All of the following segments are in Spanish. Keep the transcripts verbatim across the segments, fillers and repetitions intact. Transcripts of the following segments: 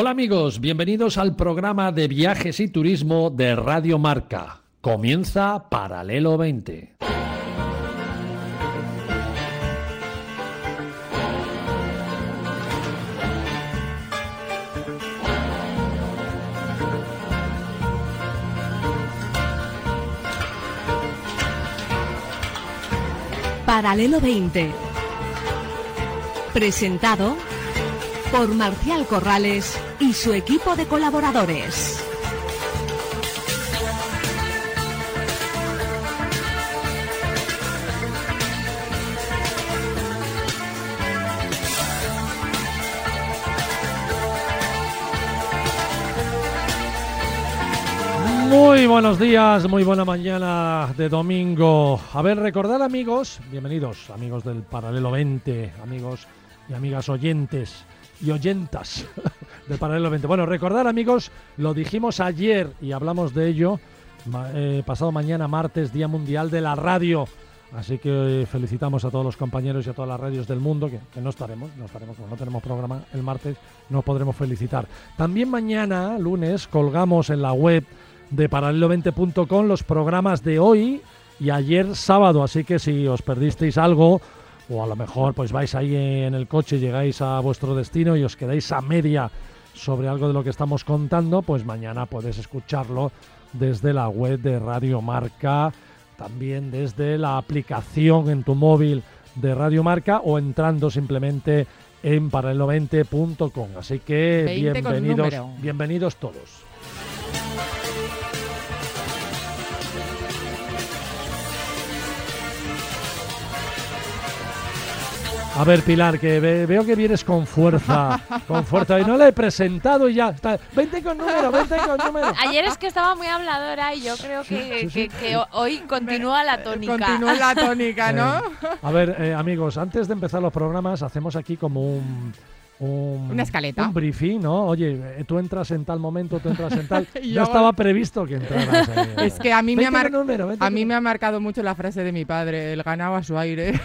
Hola amigos, bienvenidos al programa de viajes y turismo de Radio Marca. Comienza Paralelo veinte. Paralelo veinte. Presentado por Marcial Corrales y su equipo de colaboradores. Muy buenos días, muy buena mañana de domingo. A ver, recordad amigos, bienvenidos amigos del Paralelo veinte, amigos y amigas oyentes y oyentas del Paralelo veinte. Bueno, recordad amigos, lo dijimos ayer y hablamos de ello, eh, pasado mañana martes, Día Mundial de la Radio. Así que eh, felicitamos a todos los compañeros y a todas las radios del mundo, que, que no estaremos, no estaremos, como no tenemos programa el martes, no podremos felicitar. También mañana, lunes, colgamos en la web de paralelo veinte punto com los programas de hoy y ayer sábado, así que si os perdisteis algo o a lo mejor pues vais ahí en el coche, llegáis a vuestro destino y os quedáis a media sobre algo de lo que estamos contando, pues mañana podéis escucharlo desde la web de Radio Marca, también desde la aplicación en tu móvil de Radio Marca o entrando simplemente en paralelo veinte punto com. Así que bienvenidos, bienvenidos todos. A ver, Pilar, que ve, veo que vienes con fuerza, con fuerza. Y no la he presentado y ya está. Vente con número, vente con número. Ayer es que estaba muy habladora y yo creo que, sí, sí, sí. que, que hoy continúa la tónica. Continúa la tónica, ¿no? Eh, a ver, eh, amigos, antes de empezar los programas, hacemos aquí como un... Un, una escaleta, un briefing, ¿no? Oye, tú entras en tal momento, tú entras en tal. No estaba previsto que entraras. Eh. Es que a mí, me ha, mar... número, a mí me ha marcado mucho la frase de mi padre: el ganado a su aire.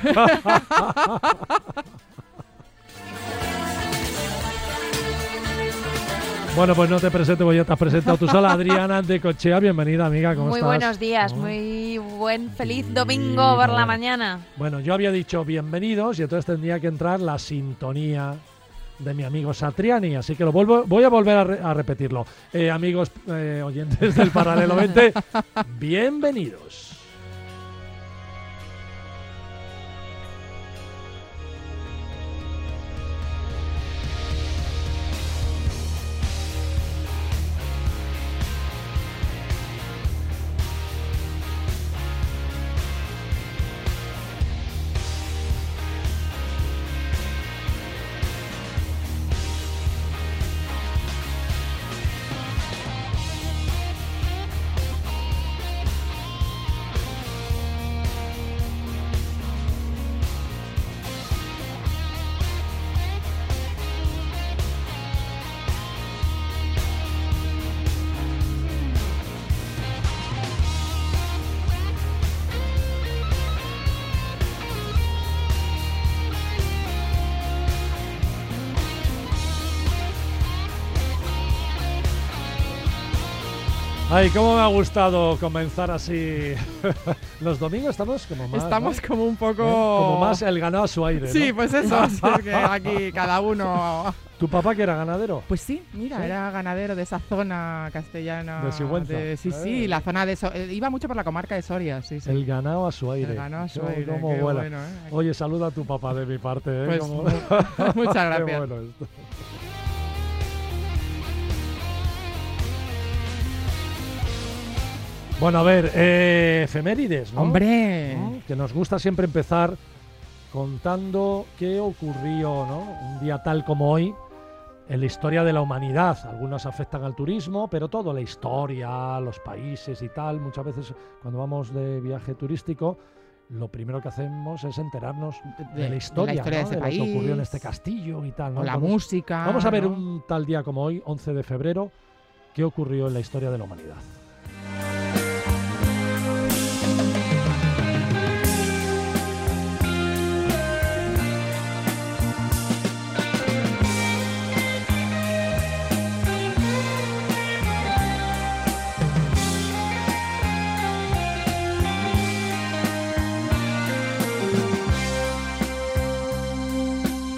Bueno, pues no te presento, porque ya te has presentado tú sola. Adriana de Cochea, bienvenida, amiga, ¿cómo muy estás? Muy buenos días, ¿cómo? Muy buen, feliz sí, domingo por no. la mañana. Bueno, yo había dicho bienvenidos y entonces tendría que entrar la sintonía de mi amigo Satriani, así que lo vuelvo, voy a volver a, re, a repetirlo. Eh, amigos eh, oyentes del Paralelo veinte, bienvenidos. Ay, cómo me ha gustado comenzar así. Los domingos estamos como más... Estamos ¿no? como un poco... ¿Eh? Como más el ganado a su aire, ¿no? Sí, pues eso, sí, que aquí cada uno... ¿Tu papá que era ganadero? Pues sí, mira, ¿sí? Era ganadero de esa zona castellana. De Sigüenza. De, sí, eh. sí, la zona de... So eh, iba mucho por la comarca de Soria, sí, sí. El ganado a su aire. El ganado a su qué, aire, cómo qué vuela. bueno, ¿eh? Oye, saluda a tu papá de mi parte, ¿eh? Pues, como... muchas gracias. Qué bueno esto. Bueno, a ver, eh, efemérides, ¿no? ¡Hombre! ¿no? Que nos gusta siempre empezar contando qué ocurrió, ¿no? Un día tal como hoy en la historia de la humanidad. Algunos afectan al turismo, pero todo, la historia, los países y tal. Muchas veces cuando vamos de viaje turístico, lo primero que hacemos es enterarnos de, de la historia, de, la historia ¿no? de, ese de país, lo que ocurrió en este castillo y tal, ¿no? O la vamos, música. Vamos a ver, ¿no? Un tal día como hoy, once de febrero, qué ocurrió en la historia de la humanidad.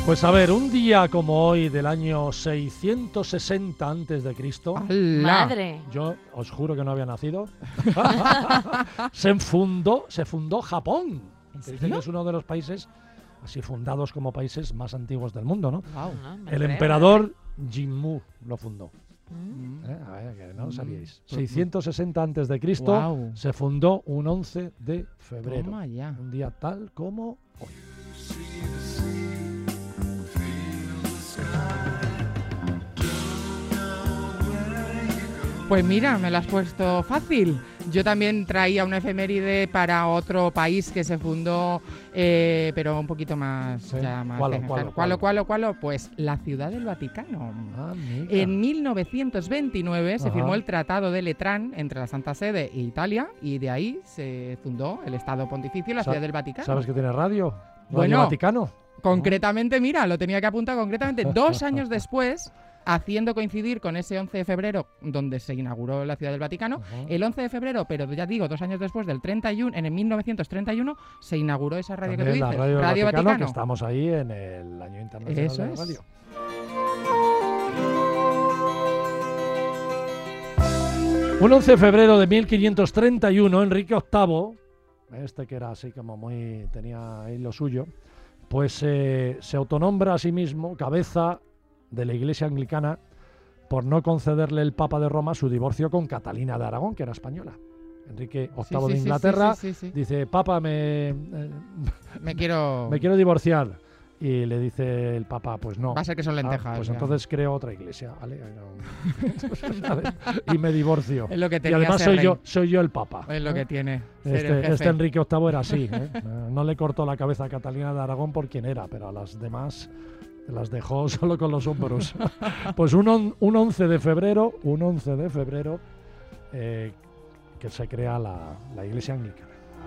Pues a ver, un día como hoy del año seiscientos sesenta antes de Cristo, madre, yo os juro que no había nacido, se fundó, se fundó Japón. Se dice que es uno de los países así fundados como países más antiguos del mundo, ¿no? Wow. no, me El creo, emperador Jinmu lo fundó. Mm. ¿Eh? A ver, que no lo Mm. sabíais. seiscientos sesenta antes de Cristo Wow. se fundó un once de febrero. Toma ya. Un día tal como hoy. Pues mira, me lo has puesto fácil. Yo también traía una efeméride para otro país que se fundó, eh, pero un poquito más... Sí. Ya más ¿Cuál o de- cuál o ¿Cuál cuál? o cuál o cuál o? Pues la Ciudad del Vaticano. Ah, amiga. En mil novecientos veintinueve se Ajá. firmó el Tratado de Letrán entre la Santa Sede e Italia y de ahí se fundó el Estado Pontificio y la Sa- Ciudad del Vaticano. ¿Sabes que tiene radio? ¿Radio Bueno. Vaticano? Concretamente, mira, lo tenía que apuntar concretamente dos años después, haciendo coincidir con ese once de febrero donde se inauguró la Ciudad del Vaticano. Ajá. El once de febrero, pero ya digo, dos años después del treinta y uno, en el mil novecientos treinta y uno, se inauguró esa radio que tú También dices, la Radio, Vaticano, Vaticano. que estamos ahí en el año internacional Eso de la es. radio. Un once de febrero de mil quinientos treinta y uno, Enrique octavo, este que era así como muy, tenía ahí lo suyo, pues eh, se autonombra a sí mismo cabeza de la Iglesia Anglicana por no concederle el Papa de Roma su divorcio con Catalina de Aragón, que era española. Enrique octavo Sí, de sí, sí, Inglaterra sí, sí, sí. dice, Papa, me, eh, Me quiero... me quiero divorciar. Y le dice el Papa, pues no. Va a ser que son lentejas. Ah, pues ya. entonces creo otra iglesia, ¿vale? ¿Sabes? Y me divorcio. Es lo que Y tenía además ser rey. soy yo, soy yo el Papa. Es lo ¿eh? que tiene ser el Este, jefe. este Enrique octavo era así, ¿eh? Eh, No le cortó la cabeza a Catalina de Aragón por quien era, pero a las demás las dejó solo con los hombros. Pues un, on- un once de febrero, un once de febrero, eh, que se crea la, la Iglesia Anglicana.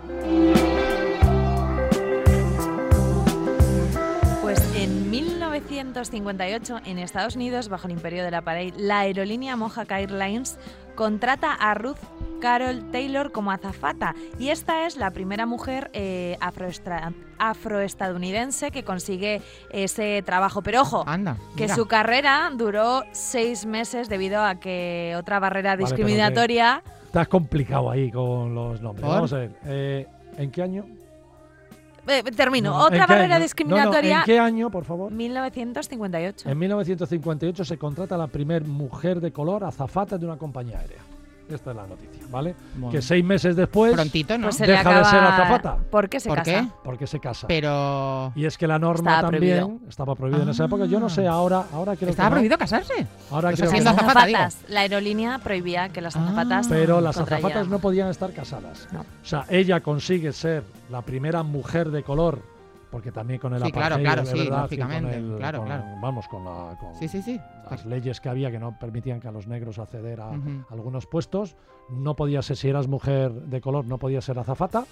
Pues en mil novecientos cincuenta y ocho, en Estados Unidos, bajo el imperio de la pared, la aerolínea Mohawk Airlines contrata a Ruth Carol Taylor como azafata, y esta es la primera mujer eh, afroestra- afroestadounidense que consigue ese trabajo. Pero ojo, Anda, que mira. su carrera duró seis meses debido a que otra barrera Vale, pero discriminatoria... Te has complicado ahí con los nombres. ¿Por? Vamos a ver, eh, ¿en qué año? Eh, termino. No, ¿en Otra qué barrera año? discriminatoria... No, no, ¿en qué año, por favor? mil novecientos cincuenta y ocho. En mil novecientos cincuenta y ocho se contrata a la primer mujer de color azafata de una compañía aérea. Esta es la noticia, ¿vale? Bueno. Que seis meses después, Prontito, ¿no? Pues se Deja le de acaba... ser azafata. ¿Por qué se ¿Por casa? qué? porque se casa. Pero... Y es que la norma Estaba también prohibido. estaba prohibida en esa época. Yo no sé, ahora, ahora creo ¿Estaba que no. prohibido casarse? Ahora Pues creo que haciendo no. Las azafata, digo. azafatas. La aerolínea prohibía que las Ah. azafatas... Pero las contrayeran. azafatas no podían estar casadas. No. O sea, ella consigue ser la primera mujer de color, porque también con el Sí, claro, apartheid, claro, de sí, verdad, lógicamente, y con el- claro, con- claro. Vamos, con, la, con Sí, sí, sí. las leyes que había que no permitían que a los negros acceder a Ujú. algunos puestos. No podía ser, si eras mujer de color, no podía ser azafata.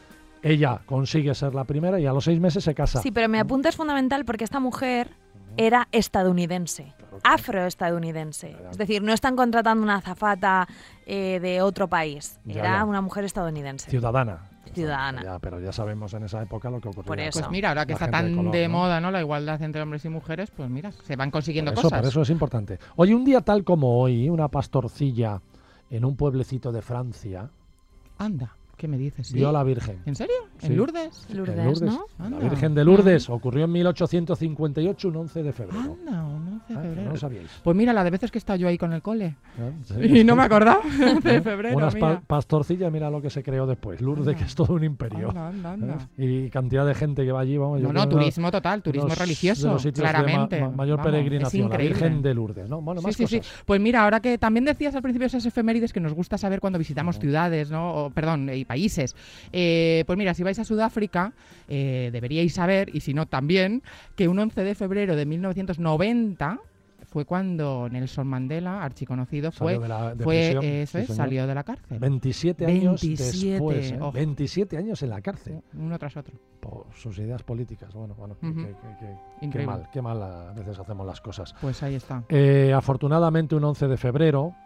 Ella consigue ser la primera y a los seis meses se casa. Sí, pero mi apunte es fundamental porque esta mujer era estadounidense, Claro, claro. afroestadounidense. Ya, ya. Es decir, no están contratando una azafata eh, de otro país. Ya, Era ya. una mujer estadounidense. Ciudadana. Ciudadana. Ya, pero ya sabemos en esa época lo que ocurría. Por eso. Pues mira, ahora que La está gente de tan color, de ¿no? moda, ¿no? La igualdad entre hombres y mujeres, pues mira, se van consiguiendo Por eso, cosas. por eso es importante. Oye, un día tal como hoy, una pastorcilla en un pueblecito de Francia Anda, ¿qué me dices? ¿Sí? vio a la Virgen. ¿En serio? Sí. ¿En Lourdes? Lourdes, En Lourdes. ¿no? La Anda. Virgen de Lourdes ocurrió en mil ochocientos cincuenta y ocho, un once de febrero. Anda, un once de Ah, que febrero. no lo sabíais. Pues mira, la de veces que he estado yo ahí con el cole. ¿Eh? Sí. Y no me acordaba de febrero, Unas pa- mira. pastorcillas, mira lo que se creó después. Lourdes, Anda. que es todo un imperio. Anda, anda, anda. ¿Eh? Y cantidad de gente que va allí, vamos. yo No, creo no, que uno turismo total, turismo de los- religioso, de los sitios de ma- claramente. ma- mayor Vamos, peregrinación, es la increíble. Virgen de Lourdes, ¿no? Bueno, Sí, más sí, sí. cosas. Pues mira, ahora que también decías al principio esas efemérides que nos gusta saber cuando visitamos Ujú. ciudades, ¿no? O, perdón, y países. Eh, pues mira, si vais a Sudáfrica, eh, deberíais saber, y si no también, que un once de febrero de mil novecientos noventa fue cuando Nelson Mandela, archiconocido, fue, Salió de la- de fue prisión, eso sí, es, señor. salió de la cárcel. veintisiete años veintisiete, después. ¿eh? ojo. veintisiete años en la cárcel. Uno tras otro. Por sus ideas políticas. Bueno, bueno, Ujú. qué, qué- qué- qué Increíble. mal, qué mal a veces hacemos las cosas. Pues ahí está. Eh, afortunadamente, un once de febrero,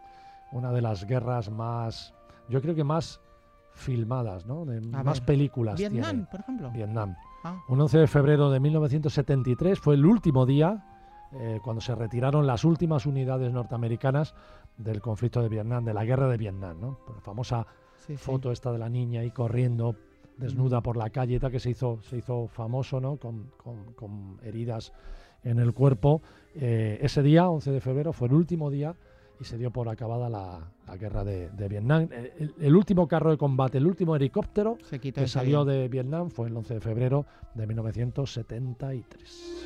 una de las guerras más, yo creo que más filmadas, ¿no? De A más ver, películas Vietnam, tiene. por ejemplo. Vietnam. Ah. Un once de febrero de mil novecientos setenta y tres fue el último día eh, cuando se retiraron las últimas unidades norteamericanas del conflicto de Vietnam, de la guerra de Vietnam, ¿no? Por la famosa Sí, sí. foto esta de la niña ahí corriendo desnuda por la calle, tal, que se hizo, se hizo famoso, ¿no? Con, con, con heridas en el cuerpo. Eh, ese día, once de febrero, fue el último día y se dio por acabada la, la guerra de, de Vietnam. El, el último carro de combate, el último helicóptero Se quitó que ese salió día. de Vietnam fue el once de febrero de mil novecientos setenta y tres.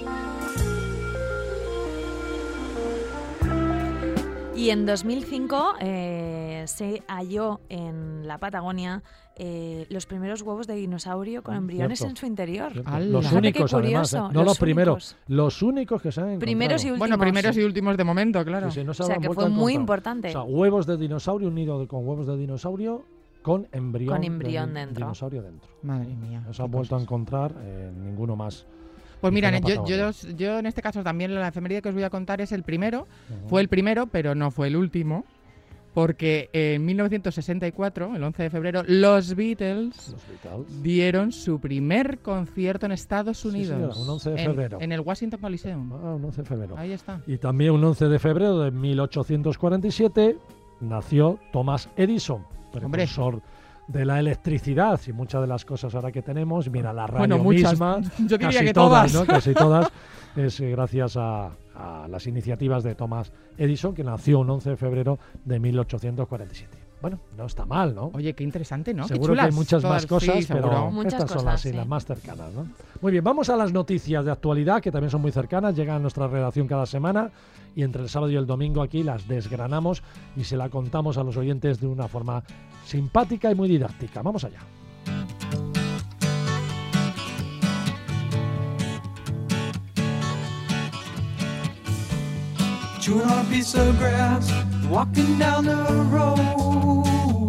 Y en dos mil cinco eh, se halló en la Patagonia eh, los primeros huevos de dinosaurio con Mm, embriones cierto. en su interior. ¿Cierto? ¡Hala! Los Fíjate qué únicos, además, ¿eh? curioso, No los los primeros, únicos. los únicos que se han encontrado. Primeros y últimos. Bueno, primeros y últimos de momento, claro. Sí, sí, no se O sea, han que vuelto fue a muy encontrar. importante. O sea, huevos de dinosaurio, un nido de- con huevos de dinosaurio con embrión, Con embrión de dentro. dinosaurio dentro. Madre mía. No se ha qué vuelto a cosas. encontrar eh, ninguno más. Pues mira, en la yo, yo, Patagonia. yo en este caso también la efeméride que os voy a contar es el primero. Ujú. Fue el primero, pero no fue el último. Porque en mil novecientos sesenta y cuatro, el once de febrero, los Beatles Los Beatles. dieron su primer concierto en Estados Sí, Unidos. señora, un once de En- febrero. En, el Washington Coliseum. Ah, un once de febrero. Ahí está. Y también un once de febrero de mil ochocientos cuarenta y siete nació Thomas Edison, Hombre. precursor de la electricidad y muchas de las cosas ahora que tenemos. Mira, la radio Bueno, muchas. misma, Yo diría casi que todas, todas. ¿no? Casi todas, es eh, gracias a, a las iniciativas de Thomas Edison, que nació un once de febrero de mil ochocientos cuarenta y siete. Bueno, no está mal, ¿no? Oye, qué interesante, ¿no? Qué Seguro que hay chulas muchas todas. más cosas, Sí, pero seguro. Muchas estas son cosas, las, sí, sí. las más cercanas, ¿no? Muy bien, vamos a las noticias de actualidad, que también son muy cercanas, llegan a nuestra redacción cada semana y entre el sábado y el domingo aquí las desgranamos y se la contamos a los oyentes de una forma simpática y muy didáctica. Vamos allá. Chewing on a piece of grass, walking down the road.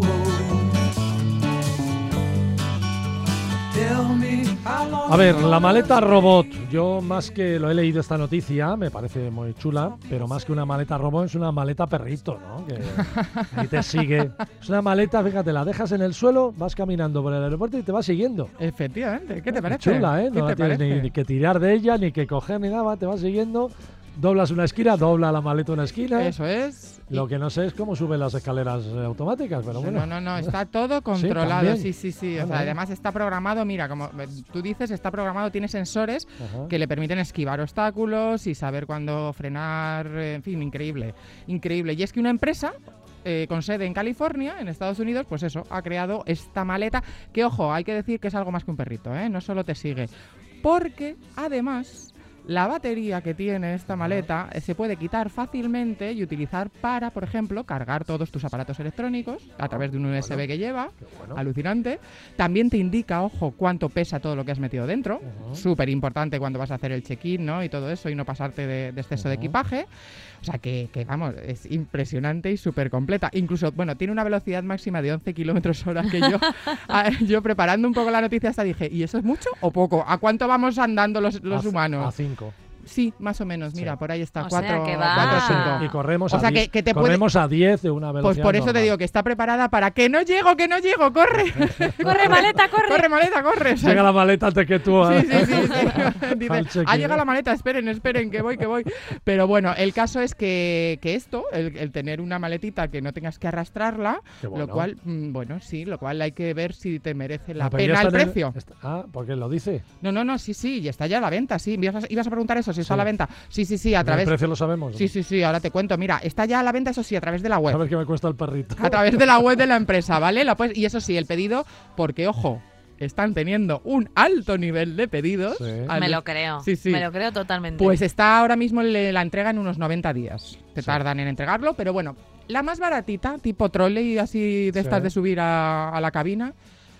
Tell me how long A ver, la maleta robot. Yo más que lo he leído esta noticia, me parece muy chula, pero más que una maleta robot es una maleta perrito, ¿no? Que ahí te sigue. Es una maleta, fíjate, la dejas en el suelo, vas caminando por el aeropuerto y te va siguiendo. Efectivamente, ¿qué te Qué parece? chula, ¿eh? ¿Qué No la te tienes ni, parece? ni que tirar de ella, ni que coger, ni nada, te va siguiendo. Doblas una esquina, dobla la maleta una esquina. Eso es. Lo que no sé es cómo suben las escaleras eh, automáticas, pero bueno. No, no, no, está todo controlado. también. Sí, sí, sí. O Ah, sea, vale. además está programado, mira, como eh, tú dices, está programado, tiene sensores Ajá. que le permiten esquivar obstáculos y saber cuándo frenar, eh, en fin, increíble, increíble. Y es que una empresa eh, con sede en California, en Estados Unidos, pues eso, ha creado esta maleta que, ojo, hay que decir que es algo más que un perrito, ¿eh? No solo te sigue, porque además la batería que tiene esta maleta eh, se puede quitar fácilmente y utilizar para, por ejemplo, cargar todos tus aparatos electrónicos a través de un U S B Bueno. que lleva. Qué bueno. Alucinante. También te indica, ojo, cuánto pesa todo lo que has metido dentro. Ujú. Súper importante cuando vas a hacer el check-in, ¿no? Y todo eso, y no pasarte de, de exceso de Ujú. equipaje. O sea, que, que, vamos, es impresionante y súper completa. Incluso, bueno, tiene una velocidad máxima de once kilómetros hora que yo, a- yo preparando un poco la noticia hasta dije, ¿y eso es mucho o poco? ¿A cuánto vamos andando los, los A- humanos? A cinco. Sí, más o menos. Mira, Sí. por ahí está. O sea, cuatro, que va. cuatro, cinco. Ah. Y corremos O a sea, que- diez. que te puede- corremos a diez de una velocidad Pues por eso te normal. digo que está preparada para que no llego, que no llego, corre. ¡Corre, maleta, corre! Corre, maleta, corre. O sea, Llega la maleta antes que tú. Sí, ¿eh? sí, sí, sí. Dice, Al check-in, ha llegado ¿eh? la maleta, esperen, esperen, que voy, que voy. Pero bueno, el caso es que, que esto, el, el tener una maletita que no tengas que arrastrarla, Qué bueno. lo cual, mm, bueno, sí, lo cual hay que ver si te merece la Ah, pero ya pena el está en precio. está- ah, porque lo dice. No, no, no, sí, sí, y está ya a la venta, sí. ¿Ibas a, ibas a preguntar eso, si está Sí. a la venta? Sí, sí, sí, a El través... precio lo sabemos. Sí, sí, sí, ahora te cuento. Mira, está ya a la venta, eso sí, a través de la A web. ver qué me cuesta el perrito. A través de la web de la empresa, ¿vale? La puedes- y eso sí, el pedido, porque, ojo, están teniendo un alto nivel de pedidos. Sí. Al- Me lo creo. Sí, sí. Me lo creo totalmente. Pues está ahora mismo le- la entrega en unos noventa días. Te Sí. tardan en entregarlo, pero bueno, la más baratita, tipo trolley, así de Sí. estas de subir a, a la cabina,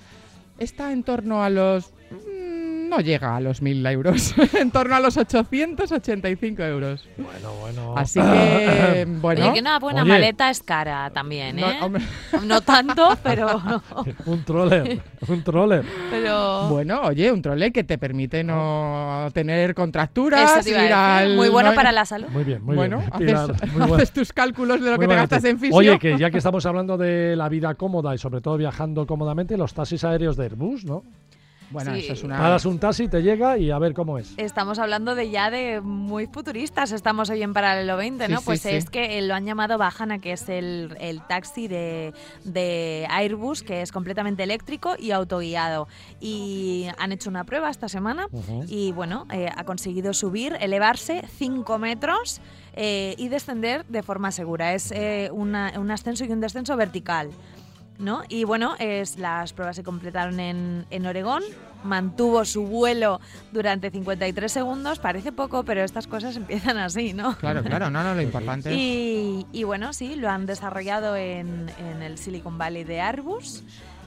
está en torno a los... mm, no llega a los mil euros, en torno a los ochocientos ochenta y cinco euros. Bueno, bueno. Así que, bueno... Oye, que una buena Oye. maleta es cara también, no, ¿eh? hombre, No tanto, pero... un troller. Un troller. pero... bueno, oye, un trolley que te permite no tener contracturas, Eso te iba a ir decir. al... Muy bueno no- para la salud. Muy bien, muy bueno, bien. haces, Pilar, muy bueno. haces tus cálculos de lo Muy que te buena gastas noticia. en fisio. Oye, que ya que estamos hablando de la vida cómoda y sobre todo viajando cómodamente, los taxis aéreos de Airbus, ¿no? Bueno, Sí. eso es una... Paras un taxi, te llega y a ver cómo es. Estamos hablando de ya de muy futuristas, estamos hoy en Paralelo veinte, ¿no? Sí, Pues sí, es sí. que eh, lo han llamado Bajana, que es el, el taxi de, de Airbus, que es completamente eléctrico y autoguiado. Y han hecho una prueba esta semana Ujú. y, bueno, eh, ha conseguido subir, elevarse cinco metros eh, y descender de forma segura. Es eh, una- un ascenso y un descenso vertical, ¿no? Y bueno, es, las pruebas se completaron en, en Oregón, mantuvo su vuelo durante cincuenta y tres segundos, parece poco, pero estas cosas empiezan así, ¿no? Claro, claro, no, no, lo importante es... Y, y bueno, sí, lo han desarrollado en, en el Silicon Valley de Airbus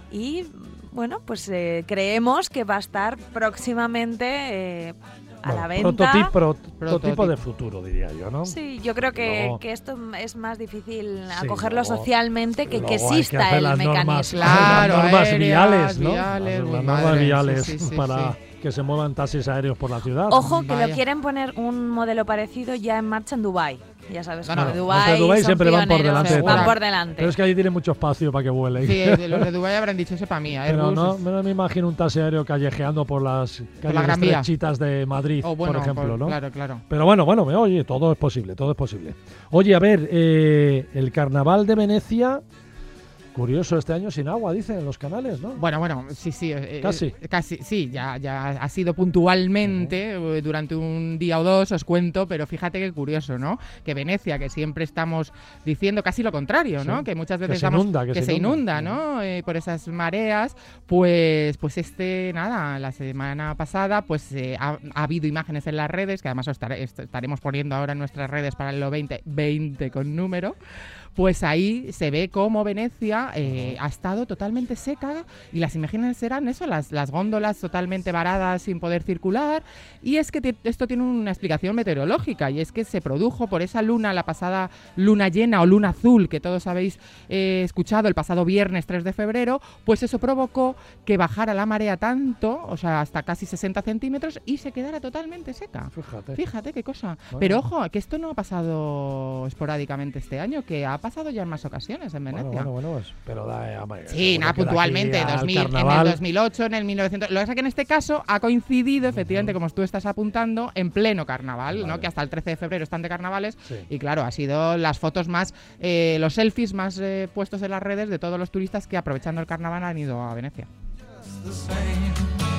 y bueno, pues eh, creemos que va a estar próximamente eh, a Bueno, la venta. prototipo, pro- Prototipo. prototipo de futuro, diría yo, ¿no? Sí, yo creo que, Luego- que esto es más difícil Sí, acogerlo luego- socialmente que que luego hay que exista hacer el las mecanismo. normas- Claro, las normas aéreas, viales, ¿no? viales, las uy, las madre, normas sí, viales sí, sí, para sí. que se muevan taxis aéreos por la ciudad. Ojo, que Vaya. lo quieren poner un modelo parecido ya en marcha en Dubái. Ya sabes, No, que no, de los Dubái, de Dubái son siempre van por pioneros, delante de van todo. por delante. Pero es que allí tiene mucho espacio para que vuelen. Sí, de los de Dubái habrán dicho ese para mí, Pero Airbus. no, no me imagino un taxi aéreo callejeando por las calles la Gran Vía. estrechitas de Madrid, O bueno, por ejemplo, por- ¿no? Claro, claro. Pero bueno, bueno, me oye, todo es posible, todo es posible. Oye, a ver, eh, el carnaval de Venecia, curioso este año sin agua, dicen en los canales, ¿no? Bueno, bueno, sí, sí. eh, Casi. eh, Casi, sí, ya, ya ha sido puntualmente eh, durante un día o dos, os cuento, pero fíjate qué curioso, ¿no? Que Venecia, que siempre estamos diciendo casi lo contrario, ¿no? Sí, Que muchas que veces se damos- inunda, que que se se inunda. inunda, ¿no? Eh, por esas mareas, pues, pues este, nada, la semana pasada, pues eh, ha, ha habido imágenes en las redes, que además os estare- est- estaremos poniendo ahora en nuestras redes para el veinte, veinte con número. Pues ahí se ve cómo Venecia eh, ha estado totalmente seca y las imágenes serán eso, las, las góndolas totalmente varadas sin poder circular. Y es que ti- esto tiene una explicación meteorológica y es que se produjo por esa luna, la pasada luna llena o luna azul que todos habéis eh, escuchado el pasado viernes tres de febrero, pues eso provocó que bajara la marea tanto, o sea, hasta casi sesenta centímetros y se quedara totalmente seca. Fíjate. Fíjate qué cosa. Bueno. Pero ojo, que esto no ha pasado esporádicamente este año, que ha pasado ya en más ocasiones en Venecia. Bueno, bueno, bueno, pues, pero da, eh, hombre, Sí, seguro nada, que de aquí puntualmente, al dos mil, en el carnaval- dos mil ocho, en el mil novecientos... Lo que pasa es que en este caso ha coincidido, efectivamente, como tú estás apuntando, en pleno carnaval, Vale. ¿no? Que hasta el trece de febrero están de carnavales. Sí. Y claro, ha sido las fotos más, eh, los selfies más eh, puestos en las redes de todos los turistas que aprovechando el carnaval han ido a Venecia. the same.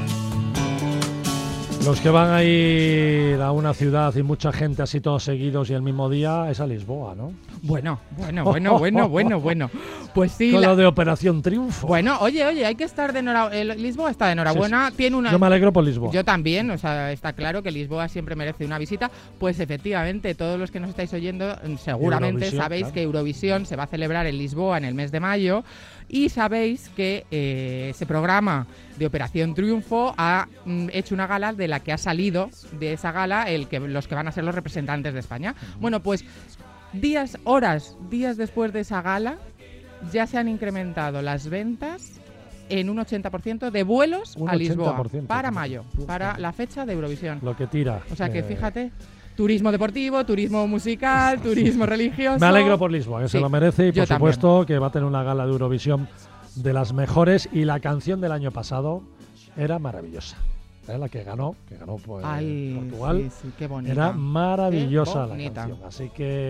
Los que van a ir a una ciudad y mucha gente así todos seguidos y el mismo día es a Lisboa, ¿no? Bueno, bueno, bueno, bueno, bueno, bueno. Pues sí. Con la- lo de Operación Triunfo. Bueno, oye, oye, hay que estar de enhorabuena. Lisboa está de enhorabuena. Tiene una. Yo me alegro por Lisboa. Yo también, o sea, está claro que Lisboa siempre merece una visita. Pues efectivamente, todos los que nos estáis oyendo, mm, seguramente Eurovisión, sabéis claro. que Eurovisión se va a celebrar en Lisboa en el mes de mayo. Y sabéis que eh, ese programa de Operación Triunfo ha mm, hecho una gala de la que ha salido de esa gala el que, los que van a ser los representantes de España. Bueno, pues días, horas, días después de esa gala, ya se han incrementado las ventas en un ochenta por ciento de vuelos Un a Lisboa ochenta por ciento, para fíjate. mayo, para la fecha de Eurovisión. Lo que tira. O sea que Eh, fíjate, turismo deportivo, turismo musical, turismo religioso. Me alegro por Lisboa, que Sí, se lo merece y yo por también. supuesto que va a tener una gala de Eurovisión de las mejores y la canción del año pasado era maravillosa. ¿Eh? La que ganó, que ganó pues, Ay, Portugal, sí, sí, qué bonita. era maravillosa Qué la bonita. canción. Así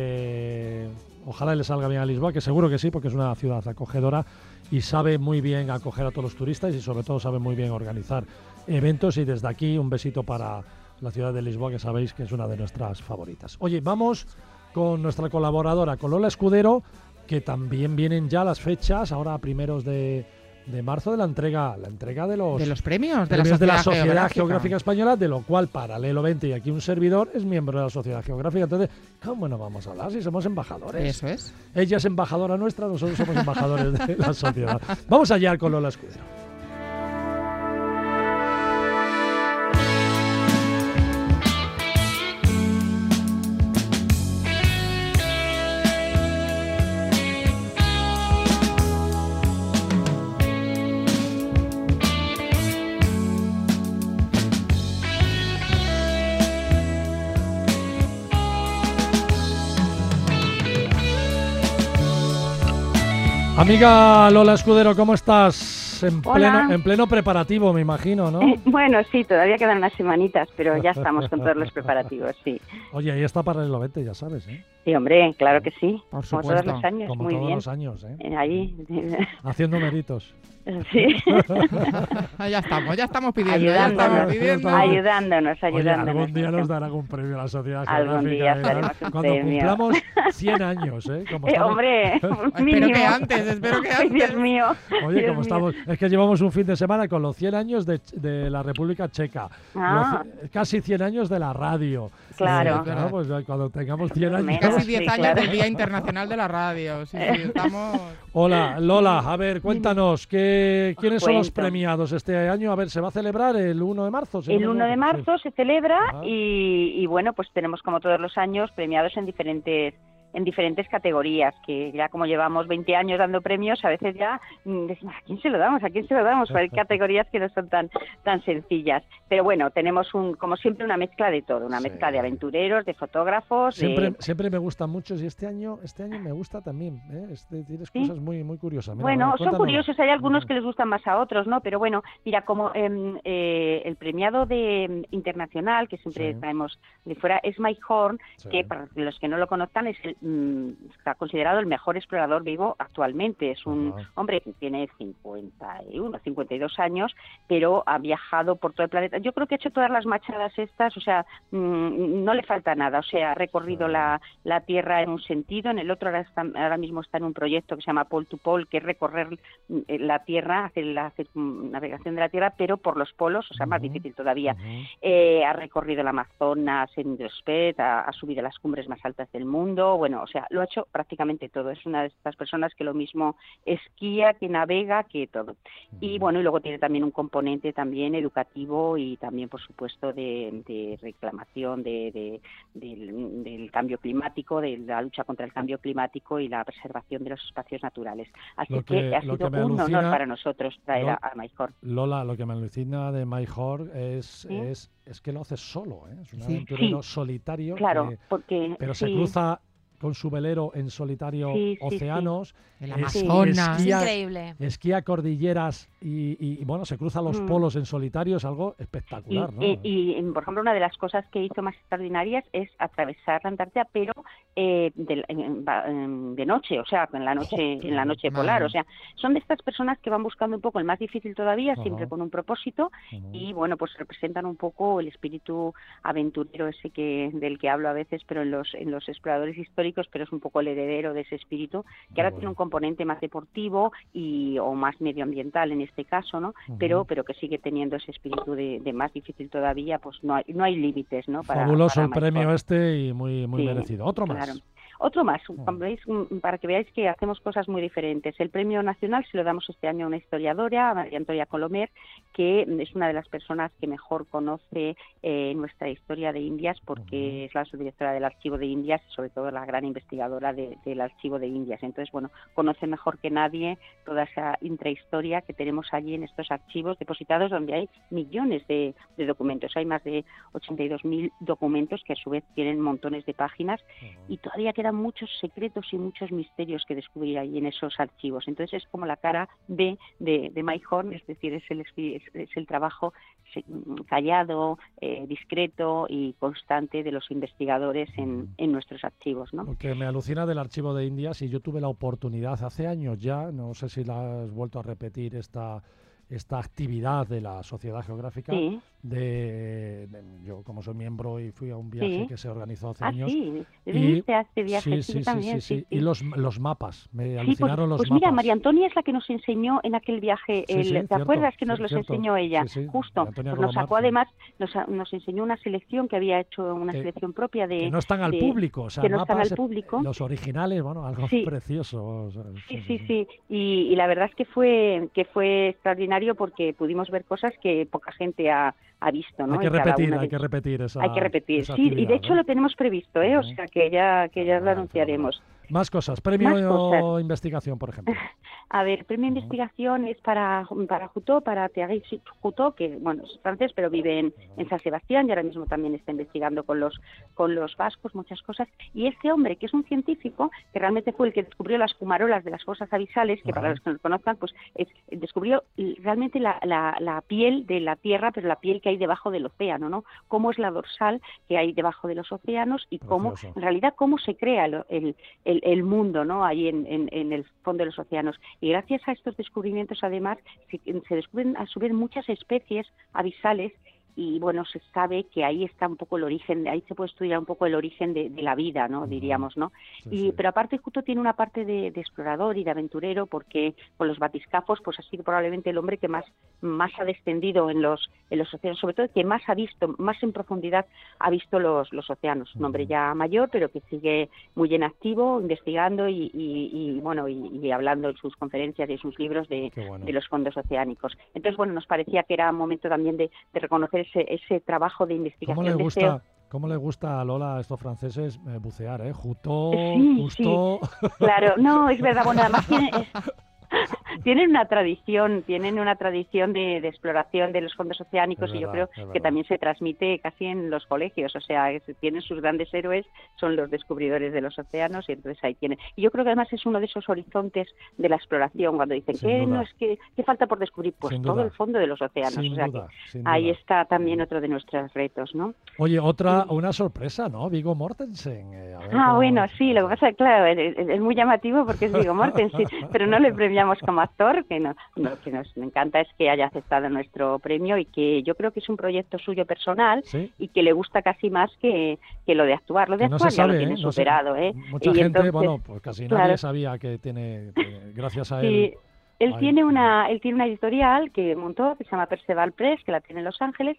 que ojalá le salga bien a Lisboa, que seguro que sí, porque es una ciudad acogedora y sabe muy bien acoger a todos los turistas y sobre todo sabe muy bien organizar eventos. Y desde aquí un besito para la ciudad de Lisboa, que sabéis que es una de nuestras favoritas. Oye, vamos con nuestra colaboradora, con Lola Escudero, que también vienen ya las fechas, ahora a primeros de, de marzo, de la entrega, la entrega de los, de los premios de la premios Sociedad, de la Sociedad Geográfica. Geográfica Española, de lo cual Paralelo veinte y aquí un servidor es miembro de la Sociedad Geográfica. Entonces, ¿cómo no vamos a hablar si somos embajadores? Eso es. Ella es embajadora nuestra, nosotros somos embajadores de la sociedad. Vamos allá con Lola Escudero. Amiga Lola Escudero, ¿cómo estás? Estás en Hola. pleno, en pleno preparativo, me imagino, ¿no? Eh, bueno, sí, todavía quedan unas semanitas, pero ya estamos con todos los preparativos, sí. Oye, ahí está Paralelo veinte, ya sabes, ¿eh? Sí, hombre, claro que sí. Por Como todos supuesto. los años, Como muy todos bien. los años, ¿eh? Eh, Ahí, Haciendo méritos. sí. Ah, ya estamos, ya estamos pidiendo, ya Ayudándonos, estamos pidiendo. ayudándonos, Oye, ayudándonos. algún día nos darán un premio a la Sociedad Algún Geográfica. día ¿eh? daremos un Cuando premio. cumplamos cien años, ¿eh? Como Eh, estamos- hombre, Espero mínimo. que antes, espero que Ay, Dios antes. mío. Oye, Dios como mío. estamos, es que llevamos un fin de semana con los cien años de, de la República Checa, Ah. los ci- casi cien años de la radio. Claro. Eh, claro, pues ya cuando tengamos cien años. Menos. Casi Sí, diez años claro. del Día Internacional de la Radio. Sí, sí, estamos... Hola, Lola, a ver, cuéntanos, ¿qué, ¿quiénes son los cuento. premiados este año? A ver, ¿se va a celebrar el uno de marzo? si no El me uno de equivoco? marzo se celebra Ajá. y, y bueno, pues tenemos como todos los años premiados en diferentes en diferentes categorías, que ya como llevamos veinte años dando premios, a veces ya mm, decimos, ¿a quién se lo damos? ¿A quién se lo damos? Porque hay categorías que no son tan tan sencillas. Pero bueno, tenemos un como siempre una mezcla de todo, una Sí. mezcla de aventureros, de fotógrafos, Siempre, de... siempre me gustan muchos y este año este año me gusta también. ¿eh? Este, tienes Sí. cosas muy muy curiosas. Mira, Bueno, a ver, son cuéntanos. curiosos, hay algunos Ujú. que les gustan más a otros, ¿no? Pero bueno, mira, como em, eh, el premiado de em, internacional, que siempre Sí. traemos de fuera, es Mike Horn, Sí. que para los que no lo conozcan es el, mm, está considerado el mejor explorador vivo actualmente. Es un Ajá. hombre que tiene cincuenta y uno, cincuenta y dos años, pero ha viajado por todo el planeta. Yo creo que ha hecho todas las machadas estas, o sea, mm, no le falta nada. O sea, ha recorrido Sí. la, la Tierra en un sentido, en el otro ahora, está- ahora mismo está en un proyecto que se llama Pole to Pole, que es recorrer mm, la Tierra, hacer la navegación de la Tierra, pero por los polos, o sea, más Ujú. difícil todavía. Ujú. Eh, ha recorrido el Amazonas en Hidrosped, ha, ha subido a las cumbres más altas del mundo, bueno, o sea, lo ha hecho prácticamente todo. Es una de estas personas que lo mismo esquía, que navega, que todo. Y bueno, y luego tiene también un componente también educativo y también, por supuesto, de, de reclamación de, de- del, del cambio climático, de la lucha contra el cambio climático y la preservación de los espacios naturales. Así Lo que, que- ha lo sido que me un alucina- honor para nosotros traer lo- a, a Mike Horn. Lola, lo que me alucina de My Horn es, ¿Sí? es, es que lo hace solo, ¿eh? Es un Sí. aventurero solitario, Claro, que- porque... pero se sí. cruza con su velero en solitario Sí, sí, sí. océanos, El es- Amazonas. Es esquía, increíble. esquía cordilleras y, y- y, bueno, se cruza los Mm. polos en solitario, es algo Y, espectacular, ¿no? y- y, por ejemplo, una de las cosas que hizo más extraordinarias es atravesar la Antártida, pero eh, de, en- va- en- de noche, o sea, en la noche, en la noche Madre. polar. O sea, son de estas personas que van buscando un poco el más difícil todavía, siempre Ajá. con un propósito, Ujú. y bueno, pues representan un poco el espíritu aventurero ese que del que hablo a veces, pero en los en los exploradores históricos, pero es un poco el heredero de ese espíritu, que ahora Bueno. tiene un componente más deportivo y o más medioambiental en este caso, ¿no? Ujú. Pero pero que sigue teniendo ese espíritu de, de más difícil todavía, pues no hay no hay límites, ¿no? Para, Fabuloso para el Mike premio Horn. este y muy muy Sí, merecido. Otro más. claro. Otro más, Mm. veis, mm, para que veáis que hacemos cosas muy diferentes. El premio nacional se lo damos este año a una historiadora, a María Antonia Colomer, que es una de las personas que mejor conoce eh, nuestra historia de Indias, porque Ujú. es la subdirectora del Archivo de Indias y sobre todo la gran investigadora de- del Archivo de Indias. Entonces, bueno, conoce mejor que nadie toda esa intrahistoria que tenemos allí en estos archivos depositados, donde hay millones de, de documentos. Hay más de ochenta y dos mil documentos que a su vez tienen montones de páginas y todavía quedan muchos secretos y muchos misterios que descubrir ahí en esos archivos. Entonces es como la cara B de, de Mike Horn, es decir, es el, es, es el trabajo se- callado, eh, discreto y constante de los investigadores en, en nuestros archivos, ¿no? Lo que me alucina del Archivo de Indias, y yo tuve la oportunidad hace años ya, no sé si la has vuelto a repetir esta, esta actividad de la Sociedad Geográfica, Sí. de, de- yo como soy miembro y fui a un viaje Sí. que se organizó hace Ah, años. sí, y- viniste a este viaje, sí, sí, sí, yo también, sí, sí, sí, Y sí. los, los mapas, me Sí, pues, alucinaron los pues mapas. mira, María Antonia es la que nos enseñó en aquel viaje, Sí, el- sí, ¿te cierto, acuerdas que nos sí, los cierto. enseñó ella? Sí, sí, Justo, María Antonia pues nos Colomar, sacó sí. además, nos, a- nos enseñó una selección que había hecho, una Que- selección propia de... Que no están al de- público, o sea, que no están mapas, al público. los originales, bueno, algo Sí. precioso. o sea, Sí, sí, sí, y, y la verdad es que fue que fue extraordinario porque pudimos ver cosas que poca gente ha, ha visto, ¿no? Hay que En cada repetir, una de- hay que repetir esa Hay que repetir, esa sí, y actividad, de hecho ¿eh? lo tenemos previsto, ¿eh? O Ujú. sea que ya que ya lo Fenomenal, anunciaremos. Más cosas, premio Más cosas. o investigación, por ejemplo. A ver, el premio de investigación es para, para Juteau, para Thierry Juteau, que bueno, es francés, pero vive en, en San Sebastián y ahora mismo también está investigando con los, con los vascos muchas cosas. Y este hombre, que es un científico, que realmente fue el que descubrió las fumarolas de las fosas abisales, que Ajá. para los que no lo conozcan, pues es, descubrió realmente la, la, la piel de la Tierra, pero la piel que hay debajo del océano, ¿no? Cómo es la dorsal que hay debajo de los océanos y cómo, Precioso. en realidad, cómo se crea el, el, el, el mundo, ¿no? Ahí en, en, en el fondo de los océanos. Y gracias a estos descubrimientos, además, se, se descubren a su vez muchas especies abisales. Y bueno, se sabe que ahí está un poco el origen, ahí se puede estudiar un poco el origen de, de la vida, ¿no? Uh-huh. Diríamos, ¿no? Sí, y sí. Pero aparte justo tiene una parte de, de explorador y de aventurero, porque con los batiscafos pues ha sido probablemente el hombre que más más ha descendido en los en los océanos, sobre todo que más ha visto, más en profundidad ha visto los los océanos. Uh-huh. Un hombre ya mayor, pero que sigue muy en activo, investigando y, y, y bueno y, y hablando en sus conferencias y en sus libros de, bueno. de los fondos oceánicos. Entonces, bueno, nos parecía que era momento también de, de reconocer Ese, ese trabajo de investigación. ¿Cómo le gusta, deseo. ¿cómo le gusta a Lola a estos franceses eh, bucear, eh? Juteau, sí, Cousteau... Sí, claro, no, es verdad, bueno, además tiene... Es... tienen una tradición, tienen una tradición de, de exploración de los fondos oceánicos es y verdad, yo creo que también se transmite casi en los colegios, o sea, es, tienen sus grandes héroes, son los descubridores de los océanos y entonces ahí tienen. Y yo creo que además es uno de esos horizontes de la exploración, cuando dicen que no es que ¿qué falta por descubrir? Pues sin todo duda. el fondo de los océanos, sin o sea duda, que ahí duda. está también otro de nuestros retos, ¿no? Oye, otra, una sorpresa, ¿no? Viggo Mortensen. Eh, a ver ah, cómo... bueno, sí, lo que pasa es claro, es, es muy llamativo porque es Viggo Mortensen, pero no le premiamos como actor, que, no, no, que nos encanta es que haya aceptado nuestro premio y que yo creo que es un proyecto suyo personal ¿Sí? y que le gusta casi más que, que lo de actuar. Lo de que actuar no ya sabe, lo tiene ¿eh? no superado. sé. ¿eh? Mucha y gente, entonces, bueno, pues casi claro, nadie sabía que tiene, que gracias a él... Sí. Él Ay, tiene una él tiene una editorial que montó que se llama Perceval Press, que la tiene en Los Ángeles,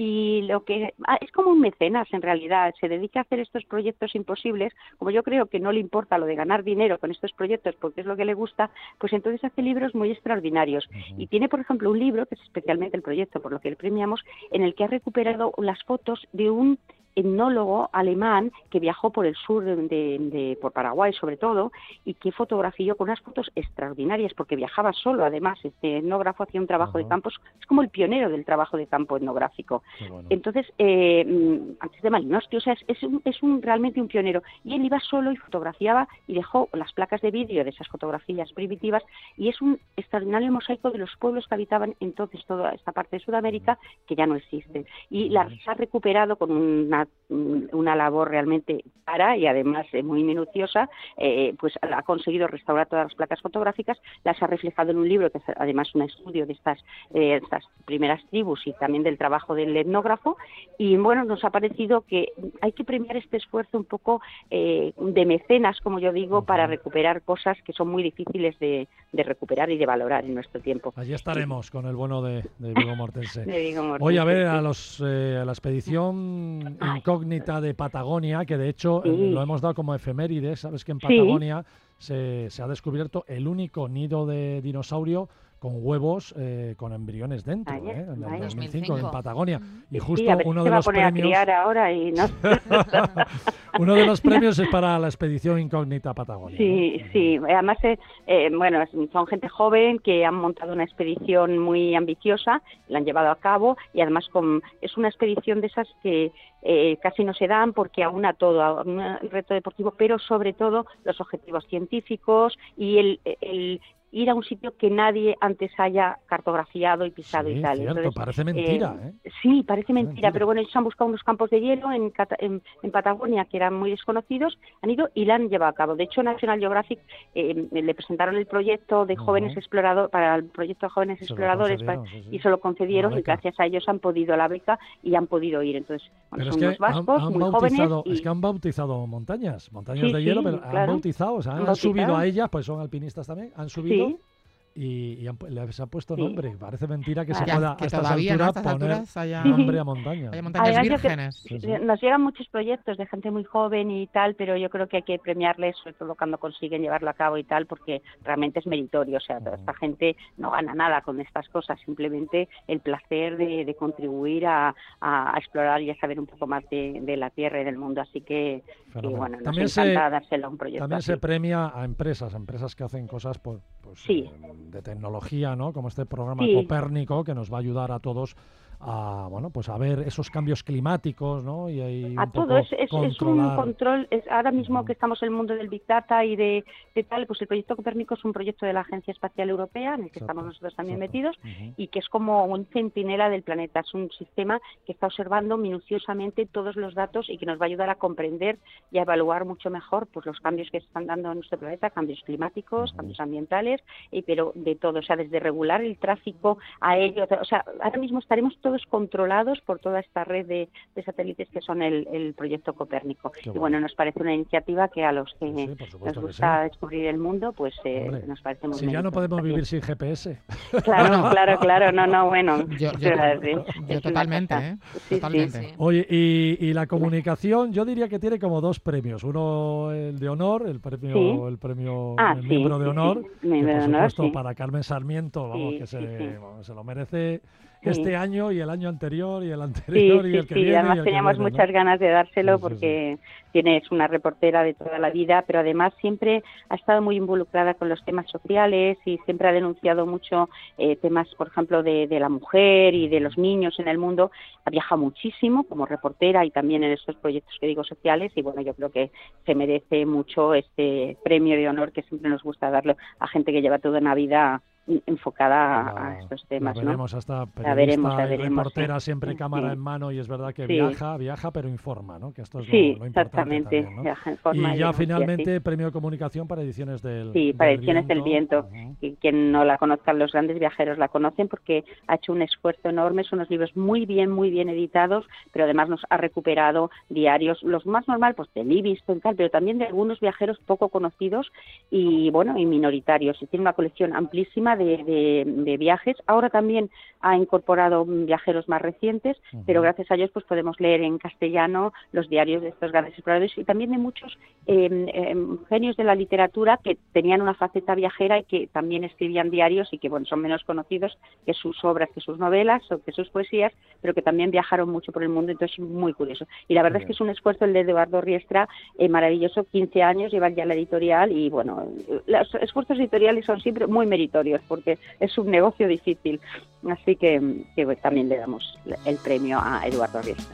y lo que ah, es como un mecenas en realidad, se dedica a hacer estos proyectos imposibles. Como yo creo que no le importa lo de ganar dinero con estos proyectos porque es lo que le gusta, pues entonces hace libros muy extraordinarios. Uh-huh. Y tiene, por ejemplo, un libro que es especialmente el proyecto por lo que le premiamos, en el que ha recuperado las fotos de un etnólogo alemán que viajó por el sur de, de, de por Paraguay sobre todo y que fotografió con unas fotos extraordinarias porque viajaba solo. Además, este etnógrafo hacía un trabajo uh-huh. de campo, es como el pionero del trabajo de campo etnográfico. Bueno. Entonces, eh, antes de Malinowski, o sea, es, es, un, es un realmente un pionero. Y él iba solo y fotografiaba y dejó las placas de vídeo de esas fotografías primitivas y es un extraordinario mosaico de los pueblos que habitaban entonces toda esta parte de Sudamérica que ya no existen. Y las ha recuperado con una una labor realmente cara y además eh, muy minuciosa, eh, pues ha conseguido restaurar todas las placas fotográficas, las ha reflejado en un libro que es además un estudio de estas, eh, estas primeras tribus y también del trabajo del etnógrafo, y bueno, nos ha parecido que hay que premiar este esfuerzo un poco eh, de mecenas, como yo digo, para recuperar cosas que son muy difíciles de, de recuperar y de valorar en nuestro tiempo. Allí estaremos sí. con el bueno de, de Viggo Mortensen. de Viggo Mortensen. Oye, a ver, a, los, eh, a la expedición incógnita de Patagonia, que de hecho sí. eh, lo hemos dado como efeméride, sabes que en Patagonia sí. se, se ha descubierto el único nido de dinosaurio con huevos eh, con embriones dentro, vaya, eh, en el vaya. dos mil cinco en Patagonia. Y justo sí, a ver, uno se de va los a poner premios a criar ahora y no... uno de los premios es para la expedición incógnita Patagonia. Sí, ¿no? sí. Además, eh, eh, bueno, son gente joven que han montado una expedición muy ambiciosa, la han llevado a cabo y además con, es una expedición de esas que eh, casi no se dan porque aúna todo, a un reto deportivo, pero sobre todo los objetivos científicos y el, el ir a un sitio que nadie antes haya cartografiado y pisado sí, y tal. Cierto, Entonces, parece mentira, eh, ¿eh? Sí, parece mentira, mentira, pero bueno, ellos han buscado unos campos de hielo en, en, en Patagonia que eran muy desconocidos, han ido y la han llevado a cabo. De hecho, National Geographic eh, le presentaron el proyecto de jóvenes uh-huh. exploradores, para el proyecto de jóvenes se exploradores para, sí, sí. y se lo concedieron y gracias a ellos han podido la beca y han podido ir. Entonces, bueno, son unos vascos han, han muy jóvenes. Y... Es que han bautizado montañas, montañas sí, de hielo, sí, pero claro. han bautizado, o sea, han, han subido a ellas, pues son alpinistas también, han subido... Sí. y, y han, les ha puesto Sí. nombre. Parece mentira que se Ya, pueda que a estas todavía, ¿no? a alturas estas poner alturas haya, nombre a montaña. haya montañas Además, yo creo- vírgenes. Sí, sí. Nos llegan muchos proyectos de gente muy joven y tal, pero yo creo que hay que premiarles, sobre todo cuando consiguen llevarlo a cabo y tal, porque realmente es meritorio. O sea, toda esta gente no gana nada con estas cosas, simplemente el placer de, de contribuir a, a- a explorar y a saber un poco más de, de la Tierra y del mundo. Así que, que, Fenomenal. bueno, nos También se- encanta dárselo a un proyecto También así. se premia a empresas, a empresas que hacen cosas por, pues, Sí. eh, de tecnología, ¿no? Como este programa Sí. Copérnico, que nos va a ayudar a todos a, bueno, pues a ver esos cambios climáticos, ¿no? Y ahí A un todo, poco es, es, es un controlar. control, es, ahora mismo Ujú. que estamos en el mundo del Big Data y de, de tal, pues el proyecto Copérnico es un proyecto de la Agencia Espacial Europea, en el que Exacto, estamos nosotros también exacto. metidos, Ujú. y que es como un centinela del planeta, es un sistema que está observando minuciosamente todos los datos y que nos va a ayudar a comprender y a evaluar mucho mejor pues los cambios que se están dando en nuestro planeta, cambios climáticos, Ujú. cambios ambientales, y, pero de todo, o sea, desde regular el tráfico a ello, o sea, ahora mismo estaremos todos controlados por toda esta red de, de satélites que son el, el proyecto Copérnico. Qué Y bueno. bueno, nos parece una iniciativa que a los que Sí, sí, por nos supuesto que gusta sí. descubrir el mundo, pues eh, Hombre, nos parece muy Si ya no meritorio podemos también. vivir sin G P S. Claro, claro, claro, no, no, bueno. Yo, yo, pero, sí, yo es una totalmente, cosa. ¿eh? Sí, sí, Totalmente. Sí. Oye, y, y la comunicación, yo diría que tiene como dos premios. Uno el de honor, el premio, Sí. el premio Ah, el sí, miembro de sí, honor, sí, que miembro por de honor, supuesto sí. para Carmen Sarmiento, vamos, Sí, que se, sí, sí. vamos, se lo merece Sí. este año y el año anterior y el Sí, anterior y sí, el que sí, viene. y además el que teníamos viene, ¿no? muchas ganas de dárselo Sí, sí, porque tiene, es una reportera de toda la vida, pero además siempre ha estado muy involucrada con los temas sociales y siempre ha denunciado mucho eh, temas, por ejemplo, de, de la mujer y de los niños en el mundo. Ha viajado muchísimo como reportera y también en estos proyectos que digo sociales, y bueno, yo creo que se merece mucho este premio de honor que siempre nos gusta darlo a gente que lleva toda una vida enfocada a, a La- estos la temas, ¿no? veremos hasta La periodista veremos, la y veremos, reportera, sí. siempre Sí, cámara sí. en mano, y es verdad que Sí. viaja, viaja, pero informa, ¿no? Que esto es lo- Sí, lo, importante exactamente. también, ¿no? Viaja en forma Y de ya denuncia, sí. finalmente premio de comunicación para ediciones del Sí, para Ediciones del Viento. Ujú. Y quien no la conozca, los grandes viajeros la conocen porque ha hecho un esfuerzo enorme. Son unos libros muy bien, muy bien editados, pero además nos ha recuperado diarios, los más normal, pues de Livingston y tal, pero también de algunos viajeros poco conocidos y, bueno, y minoritarios. Y tiene una colección amplísima de, de, de viajes. Ahora también ha incorporado viajeros más recientes, Ujú. pero gracias a ellos pues podemos leer en castellano los diarios de estos grandes exploradores y también de muchos eh, eh, genios de la literatura que tenían una faceta viajera y que también escribían diarios y que bueno son menos conocidos que sus obras, que sus novelas o que sus poesías, pero que también viajaron mucho por el mundo, entonces muy curioso. Y la verdad Muy es que es un esfuerzo el de Eduardo Riestra eh, maravilloso, quince años llevan ya la editorial y bueno, los esfuerzos editoriales son siempre muy meritorios porque es un negocio difícil, así que, que bueno, también le damos el premio a Eduardo Riestra.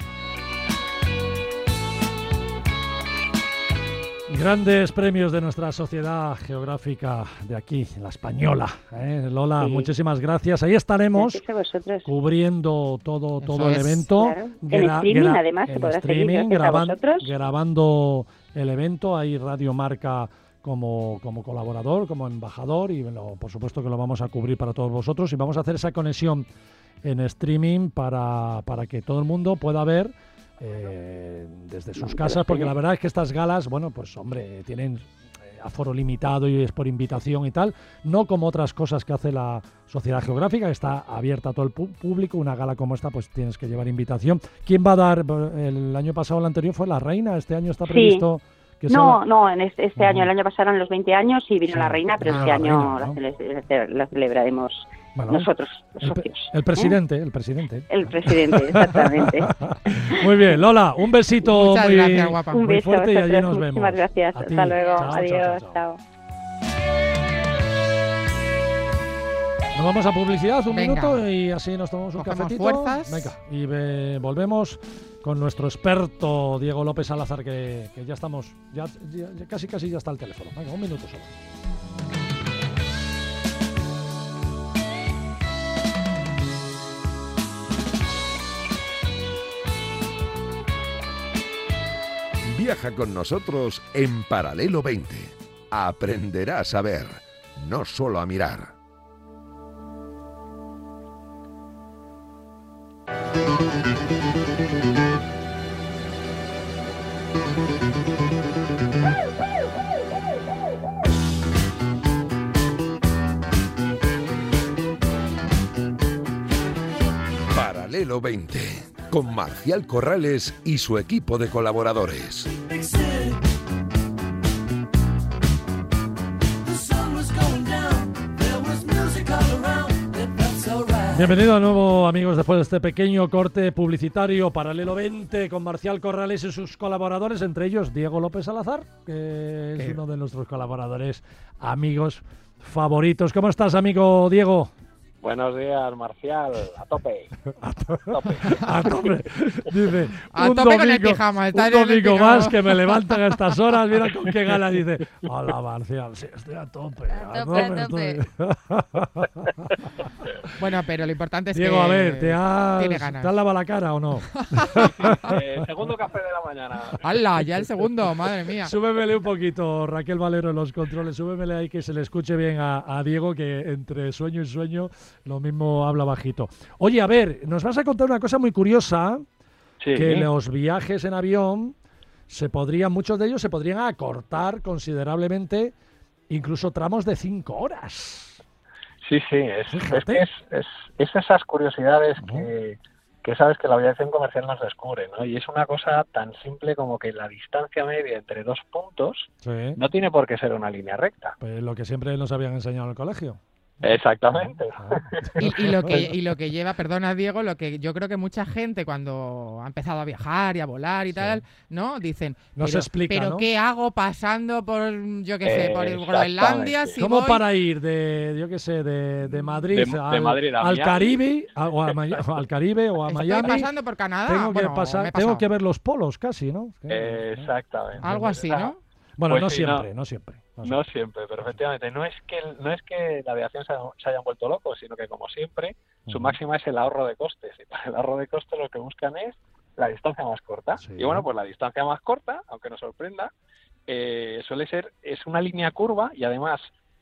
Grandes premios de nuestra sociedad geográfica de aquí, la española. ¿eh? Lola, Sí. muchísimas gracias. Ahí estaremos Gracias a vosotros. cubriendo todo, Eso todo el es. evento. Claro. En streaming, además, se en podrá seguir streaming, gracias a graban- vosotros. grabando el evento. Ahí Radio Marca como, como colaborador, como embajador, y lo- por supuesto que lo vamos a cubrir para todos vosotros. Y vamos a hacer esa conexión en streaming para, para que todo el mundo pueda ver eh, desde sus casas, porque la verdad es que estas galas, bueno, pues hombre, tienen eh, aforo limitado y es por invitación y tal, no como otras cosas que hace la Sociedad Geográfica, que está abierta a todo el pu- público. Una gala como esta, pues tienes que llevar invitación. ¿Quién va a dar? El año pasado, el anterior fue la reina, este año está Sí. previsto que sea No, la- no, en este, este Ujú. año, el año pasado eran los veinte años y vino Sí, la reina, pero vino este la año reina, la, ¿no? cele- la celebraremos Bueno, nosotros, los el, pe- socios. el ¿eh? presidente, el presidente. El presidente, exactamente. Muy bien, Lola, un besito Muchas muy, gracias, guapa. Un muy beso fuerte a y allí vosotros, nos vemos. muchísimas gracias. A ti. Hasta luego, Chao, chao, adiós, chao, chao. chao. Nos vamos a publicidad un Venga. minuto y así nos tomamos un Cogemos cafetito. fuerzas. Venga, y ve- volvemos con nuestro experto Diego López Salazar, que, que ya estamos, ya, ya- ya casi casi ya está el teléfono. Venga, un minuto solo. Viaja con nosotros en Paralelo veinte. Aprenderás a ver, no solo a mirar. Paralelo veinte, con Marcial Corrales y su equipo de colaboradores. Bienvenido de nuevo, amigos, después de este pequeño corte publicitario. Paralelo veinte con Marcial Corrales y sus colaboradores, entre ellos Diego López Salazar, que es ¿Qué? uno de nuestros colaboradores, amigos favoritos. ¿Cómo estás, amigo Diego? Buenos días, Marcial. A tope. A, to- tope. a tope. Dice, A un tope con el domingo, pijama, está un en el domingo pijama. más que me levantan a estas horas. Mira con qué ganas dice, hola, Marcial, sí, estoy a tope. A tope, a tope. estoy". Bueno, pero lo importante es Diego, que a ver, ¿te has, tiene ganas. ¿te has lavado la cara o no? Eh, segundo café de la mañana. ¡Hala! Ya el segundo, madre mía. Súbemele un poquito, Raquel Valero en los controles, súbemele ahí que se le escuche bien a, a Diego, que entre sueño y sueño lo mismo habla bajito. Oye, a ver, nos vas a contar una cosa muy curiosa, Sí. que los viajes en avión, se podrían, muchos de ellos se podrían acortar considerablemente, incluso tramos de cinco horas. Sí, sí, es, Fíjate. es que es, es, es esas curiosidades que, que sabes que la aviación comercial nos descubre, ¿no? Y es una cosa tan simple como que la distancia media entre dos puntos Sí, no tiene por qué ser una línea recta. pues lo que siempre nos habían enseñado en el colegio. Exactamente. Ah. Y, y lo que, y lo que lleva, perdona Diego, lo que yo creo que mucha gente cuando ha empezado a viajar y a volar y Sí. tal, ¿no? Dicen, No se pero, explica, pero ¿no? ¿qué hago pasando por, yo qué sé, por Exactamente. Groenlandia si ¿Cómo voy? para ir de, yo qué sé, de, de Madrid, De- de al, Madrid a al Miami? Caribe, a- o a Maya- al Caribe o a Estoy Miami? pasando por Canadá. Tengo que Bueno, me pasar, he tengo pasado. que ver los polos casi, ¿no? Exactamente. Algo así, ¿no? Bueno, Pues no, sí, siempre, no. no siempre, no No siempre, pero efectivamente, no es que no es que la aviación se, se hayan vuelto locos, sino que como siempre, su Ujú. máxima es el ahorro de costes. Y para el ahorro de costes lo que buscan es la distancia más corta. Sí. Y bueno, pues la distancia más corta, aunque nos sorprenda, eh, suele ser, es una línea curva y además,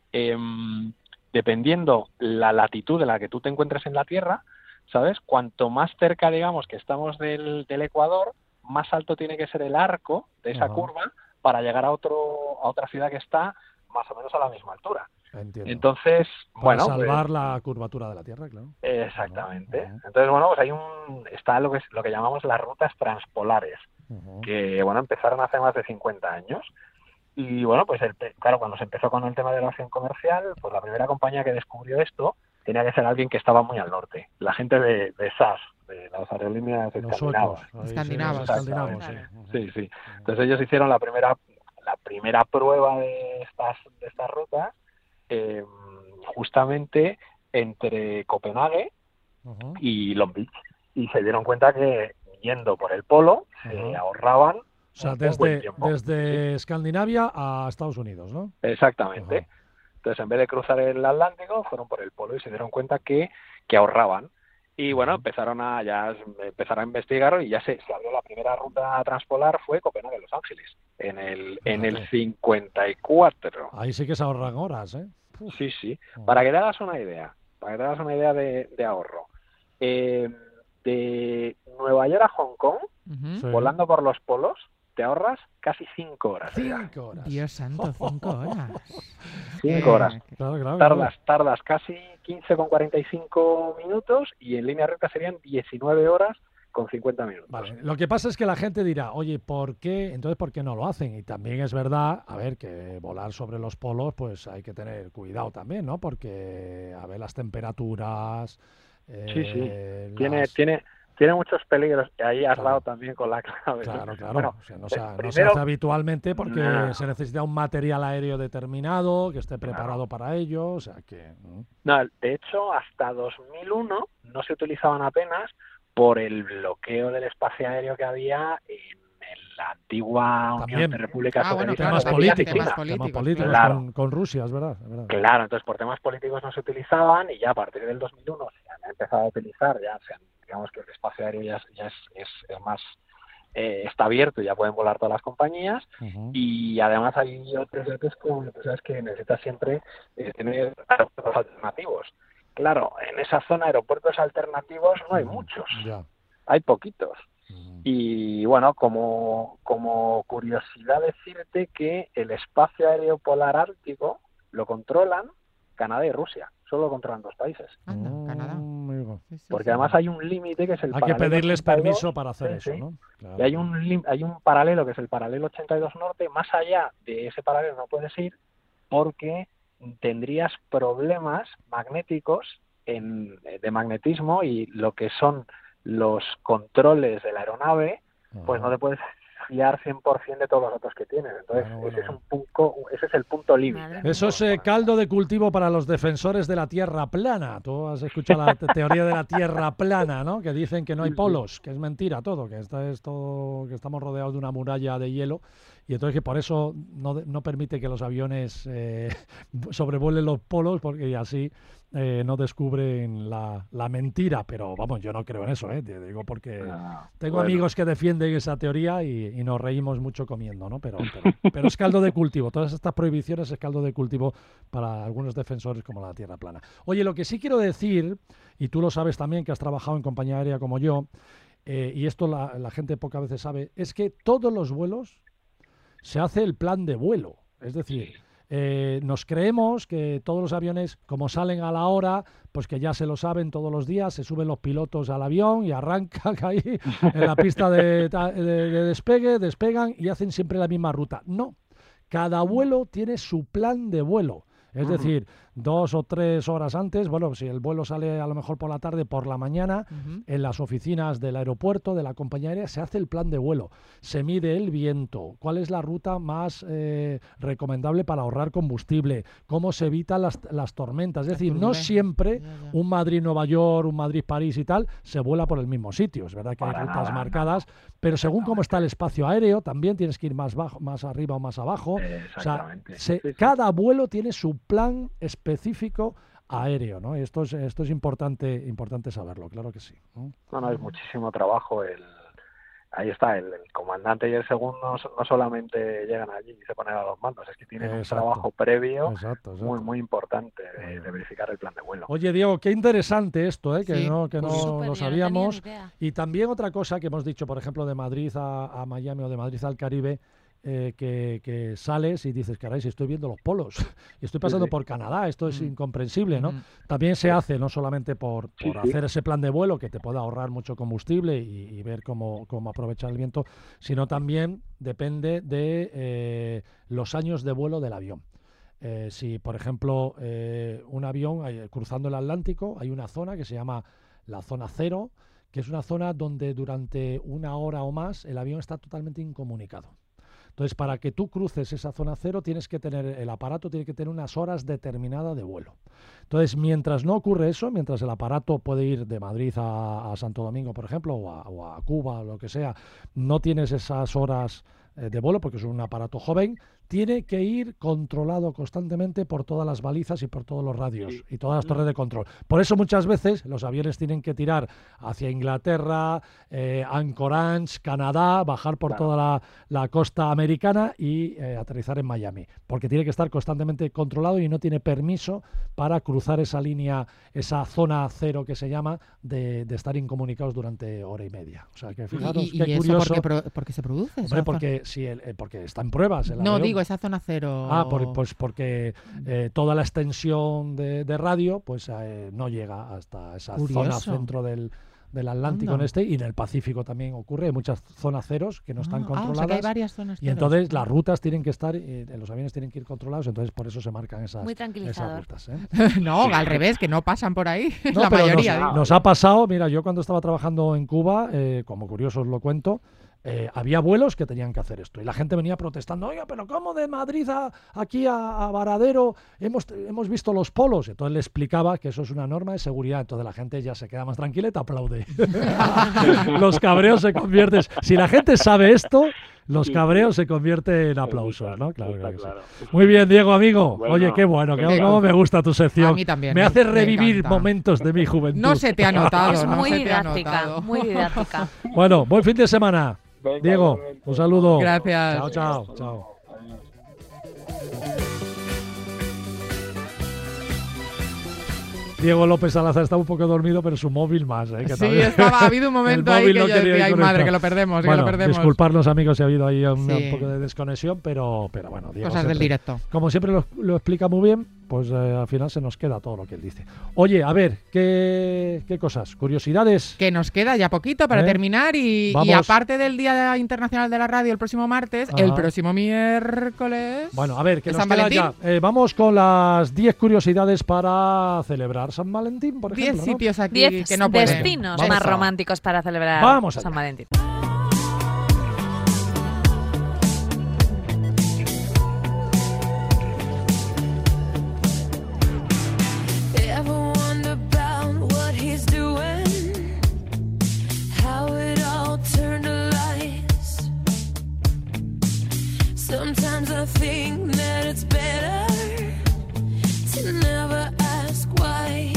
em, dependiendo la latitud de la que tú te encuentres en la Tierra, ¿sabes? Cuanto más cerca, digamos, que estamos del, del Ecuador, más alto tiene que ser el arco de esa Ajá. curva para llegar a otro a otra ciudad que está más o menos a la misma altura. Entiendo. Entonces, Para bueno, salvar pues, la curvatura de la Tierra, claro. exactamente. Ajá. Entonces, bueno, pues hay un está lo que es, lo que llamamos las rutas transpolares, Ujú. que bueno, empezaron hace más de cincuenta años. Y bueno, pues el, claro, cuando se empezó con el tema de la aviación comercial, pues la primera compañía que descubrió esto tenía que ser alguien que estaba muy al norte, la gente de, de S A S, de las aerolíneas Los escandinavas. suecos. ahí sí, Escandinavos. los escandinavos, sí. Exactamente. Ujú. Sí, sí. Entonces ellos hicieron la primera la primera prueba de estas de estas rutas eh, justamente entre Copenhague Ujú. y Long Beach y se dieron cuenta que yendo por el polo se Ajá. ahorraban O sea, un buen desde, tiempo. desde Escandinavia a Estados Unidos, ¿no? Exactamente. Ajá. Entonces, en vez de cruzar el Atlántico, fueron por el polo y se dieron cuenta que, que ahorraban. Y bueno, Ujú. empezaron a ya empezaron a investigar y ya se, se abrió la primera ruta transpolar, fue Copenhague-Los Ángeles, en el en el Fíjate. cincuenta y cuatro. Ahí sí que se ahorran horas, ¿eh? Uf. Sí, sí. Ujú. Para que te hagas una idea, para que te hagas una idea de, de ahorro. Eh, de Nueva York a Hong Kong, Ujú. Sí. volando por los polos, te ahorras casi cinco horas. ya. Cinco horas. Dios santo, cinco horas. Cinco horas. Claro, claro, claro. Tardas, tardas casi quince con cuarenta y cinco minutos y en línea recta serían diecinueve horas con cincuenta minutos. Vale, lo que pasa es que la gente dirá, oye, ¿por qué? Entonces, ¿por qué no lo hacen? Y también es verdad, a ver, que volar sobre los polos, pues hay que tener cuidado también, ¿no? Porque, a ver, las temperaturas... Sí, sí. eh, Tiene, las- tiene, tiene muchos peligros y ahí has Claro. dado también con la clave. ¿no? Claro, claro. Bueno, o sea, no, se, eh, no se primero- hace habitualmente porque No. se necesita un material aéreo determinado que esté Claro. preparado para ello, o sea que... ¿no? No, de hecho, hasta dos mil uno no se utilizaban apenas por el bloqueo del espacio aéreo que había en, en la antigua Unión También. de Repúblicas Ah, bueno, Socialistas claro, Temas también Soviéticas. políticos, temas temas políticos, políticos claro. con, con Rusia, es verdad, es verdad. Claro, entonces por temas políticos no se utilizaban y ya a partir del dos mil uno se han empezado a utilizar, ya se han- digamos que el espacio aéreo ya, es, ya es, es, es más, eh, está abierto y ya pueden volar todas las compañías Ujú. y además hay otros datos como tú sabes que necesitas siempre eh, tener aeropuertos alternativos. Claro, en esa zona aeropuertos alternativos no hay Ujú. muchos, Ya. hay poquitos. Ujú. Y bueno, como, como curiosidad decirte que el espacio aéreo polar ártico lo controlan Canadá y Rusia, solo lo controlan dos países. Anda, Mm, Canadá. amigo. Claro. Sí, sí, Porque sí. además hay un límite que es el Hay que paralelo pedirles ochenta y dos, permiso para hacer sí, eso, sí. ¿no? Claro. Y hay un, lim- hay un paralelo que es el paralelo ochenta y dos norte, más allá de ese paralelo no puedes ir porque tendrías problemas magnéticos en, de magnetismo y lo que son los controles de la aeronave, pues Ajá. no te puedes fiar cien por ciento de todos los datos que tienes. Entonces, Bueno, bueno, ese, es bueno. un punto, ese es el punto límite. Madre ¿no? mía. Eso es eh, caldo de cultivo para los defensores de la Tierra plana. Tú has escuchado la te- teoría de la Tierra plana, ¿no? Que dicen que no hay polos, que es mentira todo, que esta es todo, que estamos rodeados de una muralla de hielo y entonces que por eso no, de- no permite que los aviones eh, sobrevuelen los polos porque así eh, no descubren la, la mentira. Pero vamos, yo no creo en eso, ¿eh? Te digo porque Ah, tengo bueno. amigos que defienden esa teoría y, y nos reímos mucho comiendo, ¿no? Pero, pero, pero es caldo de cultivo. Todas estas prohibiciones es caldo de cultivo para algunos defensores como la Tierra plana. Oye, lo que sí quiero decir, y tú lo sabes también que has trabajado en compañía aérea como yo, eh, y esto la, la gente pocas veces sabe, es que todos los vuelos se hace el plan de vuelo. Es decir, eh, nos creemos que todos los aviones, como salen a la hora, pues que ya se lo saben todos los días, se suben los pilotos al avión y arrancan ahí en la pista de, ta- de- de despegue, despegan y hacen siempre la misma ruta. No, cada vuelo tiene su plan de vuelo. Es Ujú. decir, dos o tres horas antes, bueno, si el vuelo sale a lo mejor por la tarde, por la mañana, Ujú. en las oficinas del aeropuerto, de la compañía aérea, se hace el plan de vuelo, se mide el viento, cuál es la ruta más eh, recomendable para ahorrar combustible, cómo se evitan las, las tormentas. Es Las decir, no turbulencias. siempre Ya, ya. un Madrid-Nueva York, un Madrid-París y tal, se vuela por el mismo sitio. Es verdad que hay Para rutas nada, marcadas, pero según cómo está el espacio aéreo, también tienes que ir más, bajo, más arriba o más abajo. O sea, Exactamente. se- Sí, sí. cada vuelo tiene su plan específico aéreo, ¿no? Esto es, esto es importante, importante saberlo, claro que sí, ¿no? No, no, es muchísimo trabajo. El, ahí está, el, el comandante y el segundo no, so- no solamente llegan allí y se ponen a los mandos, es que tienen Exacto. un trabajo previo Exacto, exacto. muy muy importante de, de verificar el plan de vuelo. Oye, Diego, qué interesante esto, ¿eh? Que Sí, no, que no, pues Súper, no yo no sabíamos. tenía ni idea. Y también otra cosa que hemos dicho, por ejemplo, de Madrid a, a Miami o de Madrid al Caribe, eh, que, que sales y dices, caray, si estoy viendo los polos y estoy pasando sí. por Canadá, esto es Mm. incomprensible, ¿no? Ujú. También se hace, no solamente por, Sí, por sí. hacer ese plan de vuelo que te pueda ahorrar mucho combustible y, y ver cómo, cómo aprovechar el viento, sino también depende de eh, los años de vuelo del avión. Eh, si, por ejemplo, eh, un avión eh, cruzando el Atlántico, hay una zona que se llama la zona cero, que es una zona donde durante una hora o más el avión está totalmente incomunicado. Entonces, para que tú cruces esa zona cero, tienes que tener, el aparato tiene que tener unas horas determinadas de vuelo. Entonces, mientras no ocurre eso, mientras el aparato puede ir de Madrid a, a Santo Domingo, por ejemplo, o a, o a Cuba, o lo que sea, no tienes esas horas eh, de vuelo, porque es un aparato joven, tiene que ir controlado constantemente por todas las balizas y por todos los radios Sí. y todas las torres de control. Por eso muchas veces los aviones tienen que tirar hacia Inglaterra, eh, Anchorage, Canadá, bajar por Claro. toda la, la costa americana y eh, aterrizar en Miami, porque tiene que estar constantemente controlado y no tiene permiso para cruzar esa línea, esa zona cero que se llama, de, de estar incomunicados durante hora y media. O sea que fijaros ¿Y, y- qué y eso curioso. por qué, pro- por qué se produce? Hombre, esa porque, si el- eh, porque está en pruebas el zona? No, avión. digo, esa zona cero. Ah, por- pues porque eh, toda la extensión de, de radio pues eh, no llega hasta esa zona Curioso. centro del, del Atlántico en Anda. este, y en el Pacífico también ocurre. Hay muchas zonas ceros que no están Ah, ah, controladas. o sea que hay varias zonas Y ceros. entonces las rutas tienen que estar, eh, los aviones tienen que ir controlados, entonces por eso se marcan esas, Muy esas tranquilizador. rutas. ¿eh? No, al revés, que no pasan por ahí. No, la pero mayoría. nos, digo. nos ha pasado, mira, yo cuando estaba trabajando en Cuba, eh, como curioso os lo cuento, eh, había vuelos que tenían que hacer esto. Y la gente venía protestando, oiga, pero ¿cómo de Madrid a, aquí a, a Varadero hemos, hemos visto los polos? Entonces le explicaba que eso es una norma de seguridad. Entonces la gente ya se queda más tranquila y te aplaude. Los cabreos se convierten... Si la gente sabe esto, los Sí, cabreos sí. se convierten en Está aplausos, claro, ¿no? Claro, está claro que sí. claro. Muy bien, Diego, amigo. Bueno, Oye, qué bueno, que, venga. cómo me gusta tu sección. A mí también, Me me- hace me revivir encanta. momentos de mi juventud. No se te ha notado. Es no muy se te ha didáctica, notado. muy didáctica. Bueno, buen fin de semana. Venga, Diego, igualmente. un saludo. Gracias. Chao, chao, chao. Adiós. Diego López Salazar está un poco dormido, pero su móvil más. ¿eh? Que Sí, también- estaba, ha habido un momento El ahí móvil que no yo quería decía, ay ir madre, conectado". que lo perdemos, que Bueno, lo perdemos. disculparnos, amigos, si ha habido ahí un, Sí. un poco de desconexión, pero, pero bueno, Diego Cosas del siempre- directo. como siempre lo, lo explica muy bien. pues eh, al final se nos queda todo lo que él dice. Oye, a ver, ¿qué, qué cosas? ¿Curiosidades? Que nos queda ya poquito para ¿Eh? terminar y, y aparte del Día Internacional de la Radio el próximo martes, Ajá. el próximo miércoles... Bueno, a ver, que ¿de nos San queda Valentín? ya. Eh, vamos con las diez curiosidades para celebrar San Valentín, por ejemplo. Diez ¿no? sitios aquí Diez que no pueden. destinos Vamos más allá. románticos para celebrar Vamos allá. San Valentín. Ever wonder about what he's doing? How it all turned to lies. Sometimes I think that it's better to never ask why.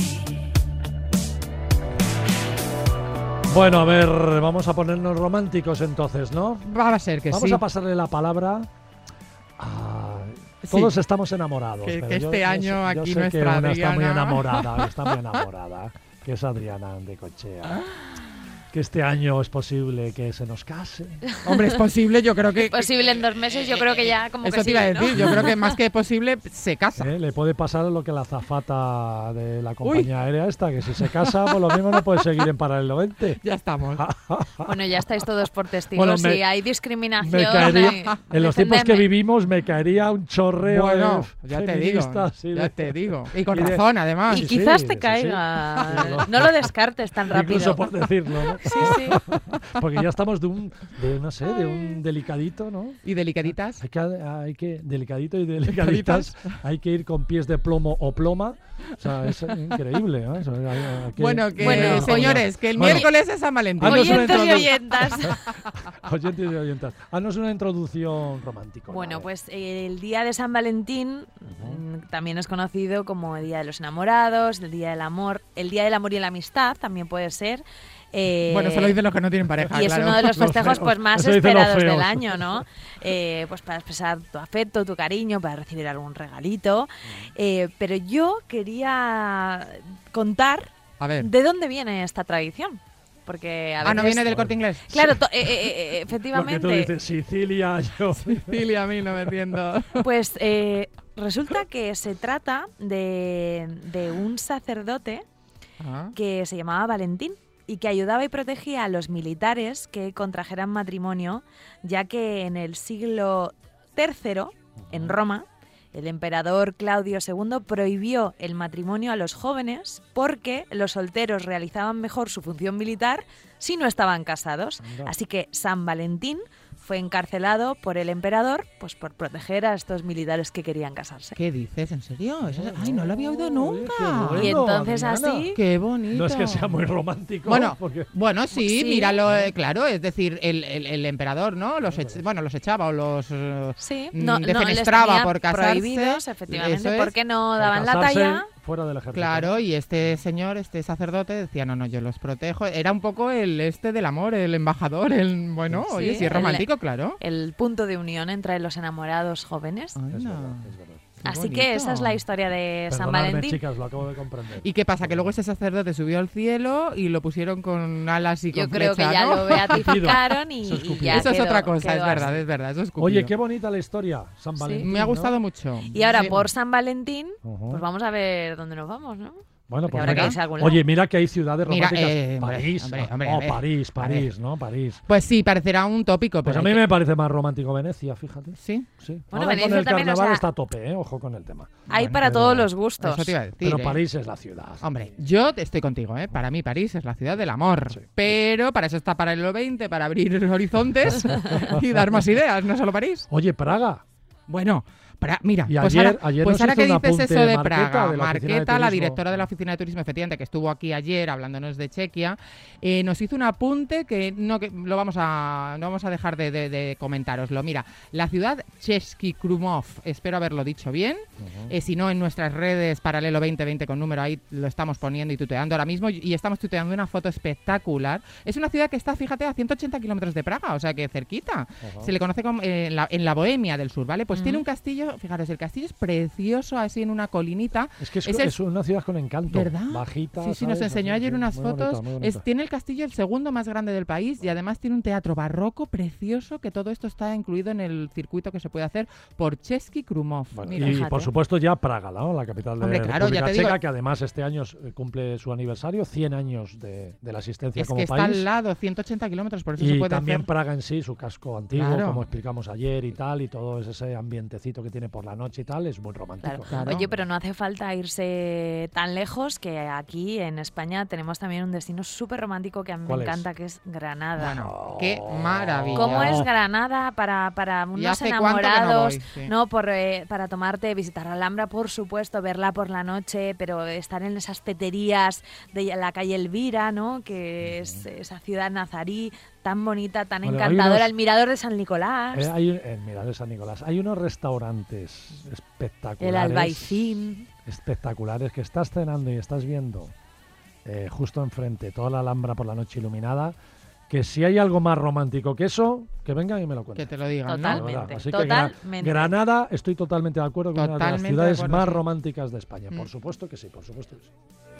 Bueno, a ver, vamos a ponernos románticos entonces, ¿no? Va a ser que Vamos sí. a pasarle la palabra a... Sí. Todos estamos enamorados. Que- pero que yo- este yo año sé- yo aquí sé nuestra que una está muy Adriana- enamorada, está muy enamorada, que es Adriana de Cochea. Que este año es posible que se nos case. Hombre, es posible, yo creo que... Posible en dos meses, yo creo que ya como Eso que te iba a sí, ¿no? decir, yo creo que más que posible se casa. ¿Eh? Le puede pasar lo que la azafata de la compañía aérea esta, que si se casa, pues lo mismo no puede seguir en Paralelo veinte. Ya estamos. Bueno, ya estáis todos por testigos. Bueno, me- si hay discriminación... Me caería, eh, en los tiempos que defendedme. vivimos me caería un chorreo Bueno, de ya te digo, feministas y ya de- te digo. Y con y de- razón, además. Y Sí, quizás sí, te sí, caiga. sí. No lo descartes tan rápido. Incluso por decirlo, ¿no? Sí, sí. Porque ya estamos de un, de, no sé, de un delicadito, ¿no? Y delicaditas. Hay que, hay que delicadito y delicaditas, hay que ir con pies de plomo o ploma. O sea, es increíble, ¿no? O sea, hay- hay que- Bueno, que Bueno, señores, que el Bueno. miércoles es San Valentín. Ah, no, es una Oyentes y introdu- oyentas. Oyentes y oyentas. Haznos una introducción romántica. Bueno, pues eh, el día de San Valentín mm, también es conocido como el Día de los Enamorados, el Día del Amor, el Día del Amor y la Amistad también puede ser. Eh, Bueno, eso lo dicen los que no tienen pareja, y es claro. uno de los Los festejos feos. pues más Eso dicen los esperados del feos. año, ¿no? Eh, pues para expresar tu afecto, tu cariño, para recibir algún regalito. Eh, pero yo quería contar A ver. de dónde viene esta tradición. Porque a Ah, ¿no veces- viene del Corte Inglés? Claro, to- eh, eh, eh, Lo que efectivamente. tú dices, Sicilia, yo. Sicilia mil novecientos. Pues eh, resulta que se trata de, de un sacerdote Ah. que se llamaba Valentín y que ayudaba y protegía a los militares que contrajeran matrimonio, ya que en el siglo tercero, en Roma, el emperador Claudio segundo prohibió el matrimonio a los jóvenes porque los solteros realizaban mejor su función militar si no estaban casados. Anda. Así que San Valentín fue encarcelado por el emperador pues por proteger a estos militares que querían casarse. ¿Qué dices? ¿En serio? Eso- Ay, no lo había oído Oye, nunca. qué bueno. Y entonces Adriana. así... Qué bonito. No es que sea muy romántico. Bueno, porque bueno, sí, Sí. míralo, eh, claro, es decir, el, el, el emperador, ¿no? Los ech- bueno, los echaba o los eh, Sí, mm, no, no, les defenestraba tenía por casarse. prohibidos, Eso efectivamente, es. porque no por daban la casarse talla. fuera del ejército. Claro, y este señor, este sacerdote decía, no, no, yo los protejo. Era un poco el este del amor, el embajador, el, bueno, Sí, oye, si es el- romántico, claro. El punto de unión entre los enamorados jóvenes. Ay, Es no. verdad, es verdad. Qué Así bonito. que esa es la historia de San Perdonadme, Valentín. chicas, lo acabo de comprender. ¿Y qué pasa? Que luego ese sacerdote subió al cielo y lo pusieron con alas y con Yo creo que flecha, ya ¿no? lo beatificaron y, Eso es y cupido. ya Eso es quedó- otra cosa, quedó es verdad, así. es verdad, eso es Oye, cupido. qué bonita la historia, San Sí. Valentín. Me ha ¿no? gustado mucho. Y ahora Sí. por San Valentín, Ujú. pues vamos a ver dónde nos vamos, ¿no? Bueno, Porque pues habrá que venga. irse a algún lado. Oye, mira que hay ciudades Mira, románticas. eh, hombre, París. hombre, hombre, oh, a ver, París, a París, ¿no? París. Pues sí, parecerá un tópico, Pues pero a mí hay que- me parece más romántico Venecia, fíjate. Sí, Sí. Bueno, Ahora Venecia con el también, o carnaval sea, está a tope, ¿eh? Ojo con el tema. Hay Bueno, para pero- todos los gustos. eso te iba a decir. Pero ¿eh? París es la ciudad. Hombre, yo estoy contigo, ¿eh? Para mí París es la ciudad del amor. Sí. Pero para eso está Paralelo veinte, para abrir horizontes y dar más ideas, no solo París. Oye, Praga. Bueno, para, mira, Y pues ayer- ahora, ayer pues nos ahora hizo que un dices apunte eso de Marqueta, Praga, de la Oficina de Marqueta, la Turismo. directora de la Oficina de Turismo, efectivamente, que estuvo aquí ayer hablándonos de Chequia, eh, nos hizo un apunte que no que lo vamos a no vamos a dejar de, de, de comentároslo. Mira, la ciudad Český Krumlov, espero haberlo dicho bien. Eh, si no, en nuestras redes Paralelo veinte veinte con número, ahí lo estamos poniendo y tuteando ahora mismo, y estamos tuteando una foto espectacular. Es una ciudad que está, fíjate, a ciento ochenta kilómetros de Praga, o sea que cerquita. Ajá. Se le conoce como, eh, en, la, en la Bohemia del Sur, ¿vale? Pues Ujú. tiene un castillo castillo, fijaros, el castillo es precioso así en una colinita. Es que es, Es es, el- una ciudad con encanto. ¿Verdad? Bajita. Sí, sí, nos ¿sabes? enseñó Así, ayer sí, unas muy fotos. bonita, muy bonita. Es, tiene el castillo el segundo más grande del país y además tiene un teatro barroco precioso, que todo esto está incluido en el circuito que se puede hacer por Český Krumlov. Bueno, Mira, y fíjate. por supuesto ya Praga, ¿no? La capital de Hombre, claro, República ya te digo- Checa, que además este año eh, cumple su aniversario, cien años de, de la existencia es como que está país. al lado, ciento ochenta kilómetros, por eso se Y puede también hacer. Praga en sí, su casco antiguo, Claro. como explicamos ayer y tal, y todo ese ambientecito que tiene por la noche y tal, es muy romántico. Claro. Claro. Oye, pero no hace falta irse tan lejos, que aquí en España tenemos también un destino súper romántico que a mí me ¿Cuál es? encanta, que es Granada. Bueno, qué maravilla. ¿Cómo es Granada para, para ¿Y unos hace cuánto que no enamorados? voy? Sí. No, por, eh, para tomarte, visitar la Alhambra, por supuesto, verla por la noche, pero estar en esas peterías de la calle Elvira, ¿no? Que es esa ciudad nazarí tan bonita, tan Bueno, hay encantadora, unos- el mirador de San Nicolás, Eh, hay, en Mirador de San Nicolás hay unos restaurantes espectaculares. el Albaicín. Espectaculares, que estás cenando y estás viendo eh, justo enfrente toda la Alhambra por la noche iluminada, que si hay algo más romántico que eso, que vengan y me lo Que cuenten. te lo digan, La ¿no? Totalmente. verdad. Así que Gra- Totalmente. Granada, estoy totalmente de acuerdo con una de las Totalmente de ciudades acuerdo, más sí. románticas de España. Por Mm. supuesto que sí, por supuesto que sí.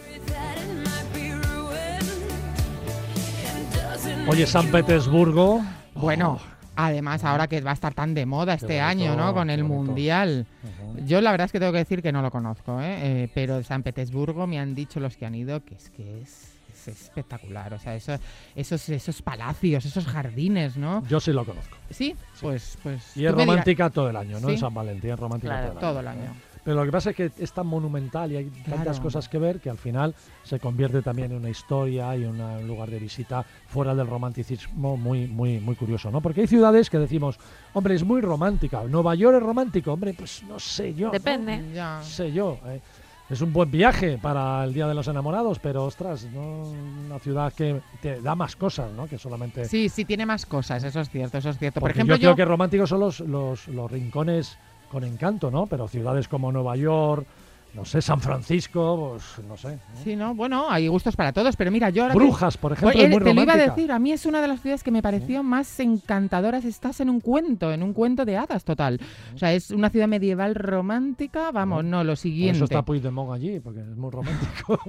Oye, San Petersburgo. Bueno, Oh, además ahora que va a estar tan de moda Qué este bonito, año, ¿no? Con qué el bonito. Mundial. ujú. Yo la verdad es que tengo que decir que no lo conozco, ¿eh? Eh, pero San Petersburgo me han dicho los que han ido que es que es, es espectacular. O sea, eso, esos, esos palacios, esos jardines, ¿no? Yo sí lo conozco. Sí, pues... pues Y es tú me dirás- romántica todo el año, no Sí. en San Valentín, es romántica Claro, todo el año. todo el año. Pero lo que pasa es que es tan monumental y hay tantas Claro. cosas que ver que al final se convierte también en una historia y una- un lugar de visita fuera del romanticismo muy, muy, muy curioso, ¿no? Porque hay ciudades que decimos, hombre, es muy romántica. Nueva York es romántico, hombre, pues no sé yo. ¿no? Depende. Ya. No sé yo. eh. Es un buen viaje para el Día de los Enamorados, pero ostras, ¿no? Una ciudad que te da más cosas, ¿no? Que solamente. Sí, sí, tiene más cosas, eso es cierto, eso es cierto. Por Porque ejemplo, yo creo que románticos son los, los, los rincones con encanto, ¿no? Pero ciudades como Nueva York, no sé, San Francisco, pues no sé. ¿no? Sí, ¿no? Bueno, hay gustos para todos, pero mira, yo ahora... que- Brujas, por ejemplo, Pues, es eh, muy te lo iba a romántica. decir, a mí es una de las ciudades que me pareció más encantadoras. Estás en un cuento, en un cuento de hadas total. O sea, es una ciudad medieval romántica, vamos, no, lo Por siguiente. eso está Puigdemont allí, porque es muy romántico.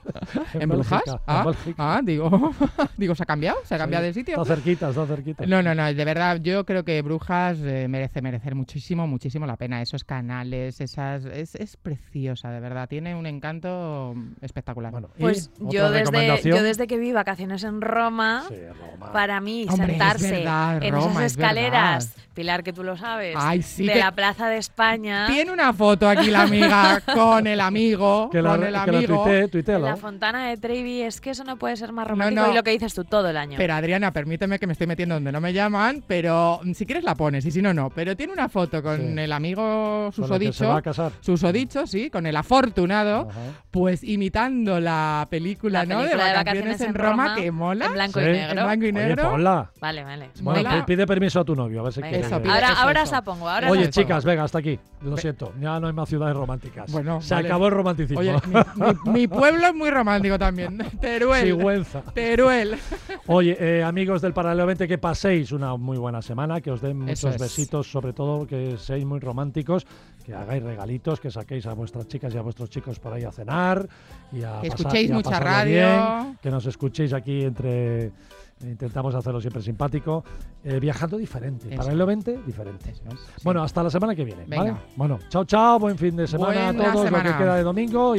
¿En Brujas? Bélgica, Ah, en Bélgica. ah, digo, digo, ¿se ha cambiado? ¿Se ha Sí, cambiado de sitio? Está cerquita, está cerquita. No, no, no, de verdad, yo creo que Brujas eh, merece merecer muchísimo, muchísimo la pena. Esos canales, esas, es, es preciosa, de verdad, tiene un encanto espectacular. Bueno, y Pues otra yo desde, recomendación. yo desde que vi vacaciones en Roma, Sí, Roma. para mí Hombre, es sentarse verdad, en Roma, esas es escaleras, Pilar, que tú lo sabes, Ay, sí de que- la Plaza de España, Tiene una foto aquí la amiga con el amigo, que la, con el que la amigo. tuitee, en tuitealo. la Fontana de Trevi, es que eso no puede ser más No, romántico no. y lo que dices tú todo el año. Pero Adriana, permíteme que me estoy metiendo donde no me llaman, pero mm, si quieres la pones y si no, no. Pero tiene una foto con Sí. el amigo Con el que se susodicho, va a casar. susodicho, sí, con el afortunado, Ajá. pues imitando la película, La ¿no? película de vacaciones en Roma, que mola. en blanco Sí. y En negro. En blanco y Oye, negro. ponla. Vale, vale. Bueno, Venga. pi- pide permiso a tu novio, a ver si Venga. quiere. Eso, pide. Ahora, eso, ahora eso. os la pongo. Ahora os Oye, la pongo. chicas, venga, hasta aquí. Lo Ve- siento, ya no hay más ciudades románticas. Bueno, Se vale. acabó el romanticismo. Oye, mi, mi- mi pueblo es muy romántico también. Teruel. Sigüenza. Teruel. Oye, eh, amigos del Paralelo veinte, que paséis una muy buena semana, que os den Eso muchos es. besitos, sobre todo que seáis muy románticos, que hagáis regalitos, que saquéis a vuestras chicas y a vuestros chicos por ahí a cenar y a Que pasar- escuchéis y a mucha pasarlo radio. bien, que nos escuchéis aquí entre... Intentamos hacerlo siempre simpático, eh, viajando diferente. Eso. Paralelo veinte, diferente. Eso es, sí. Bueno, hasta la semana que viene. ¿vale? Venga. Bueno, chao, chao, buen fin de semana a Buena todos, lo semana. que queda de domingo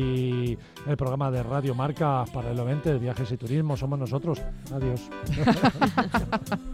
y el programa de Radio Marca Paralelo veinte, Viajes y Turismo, somos nosotros. Adiós.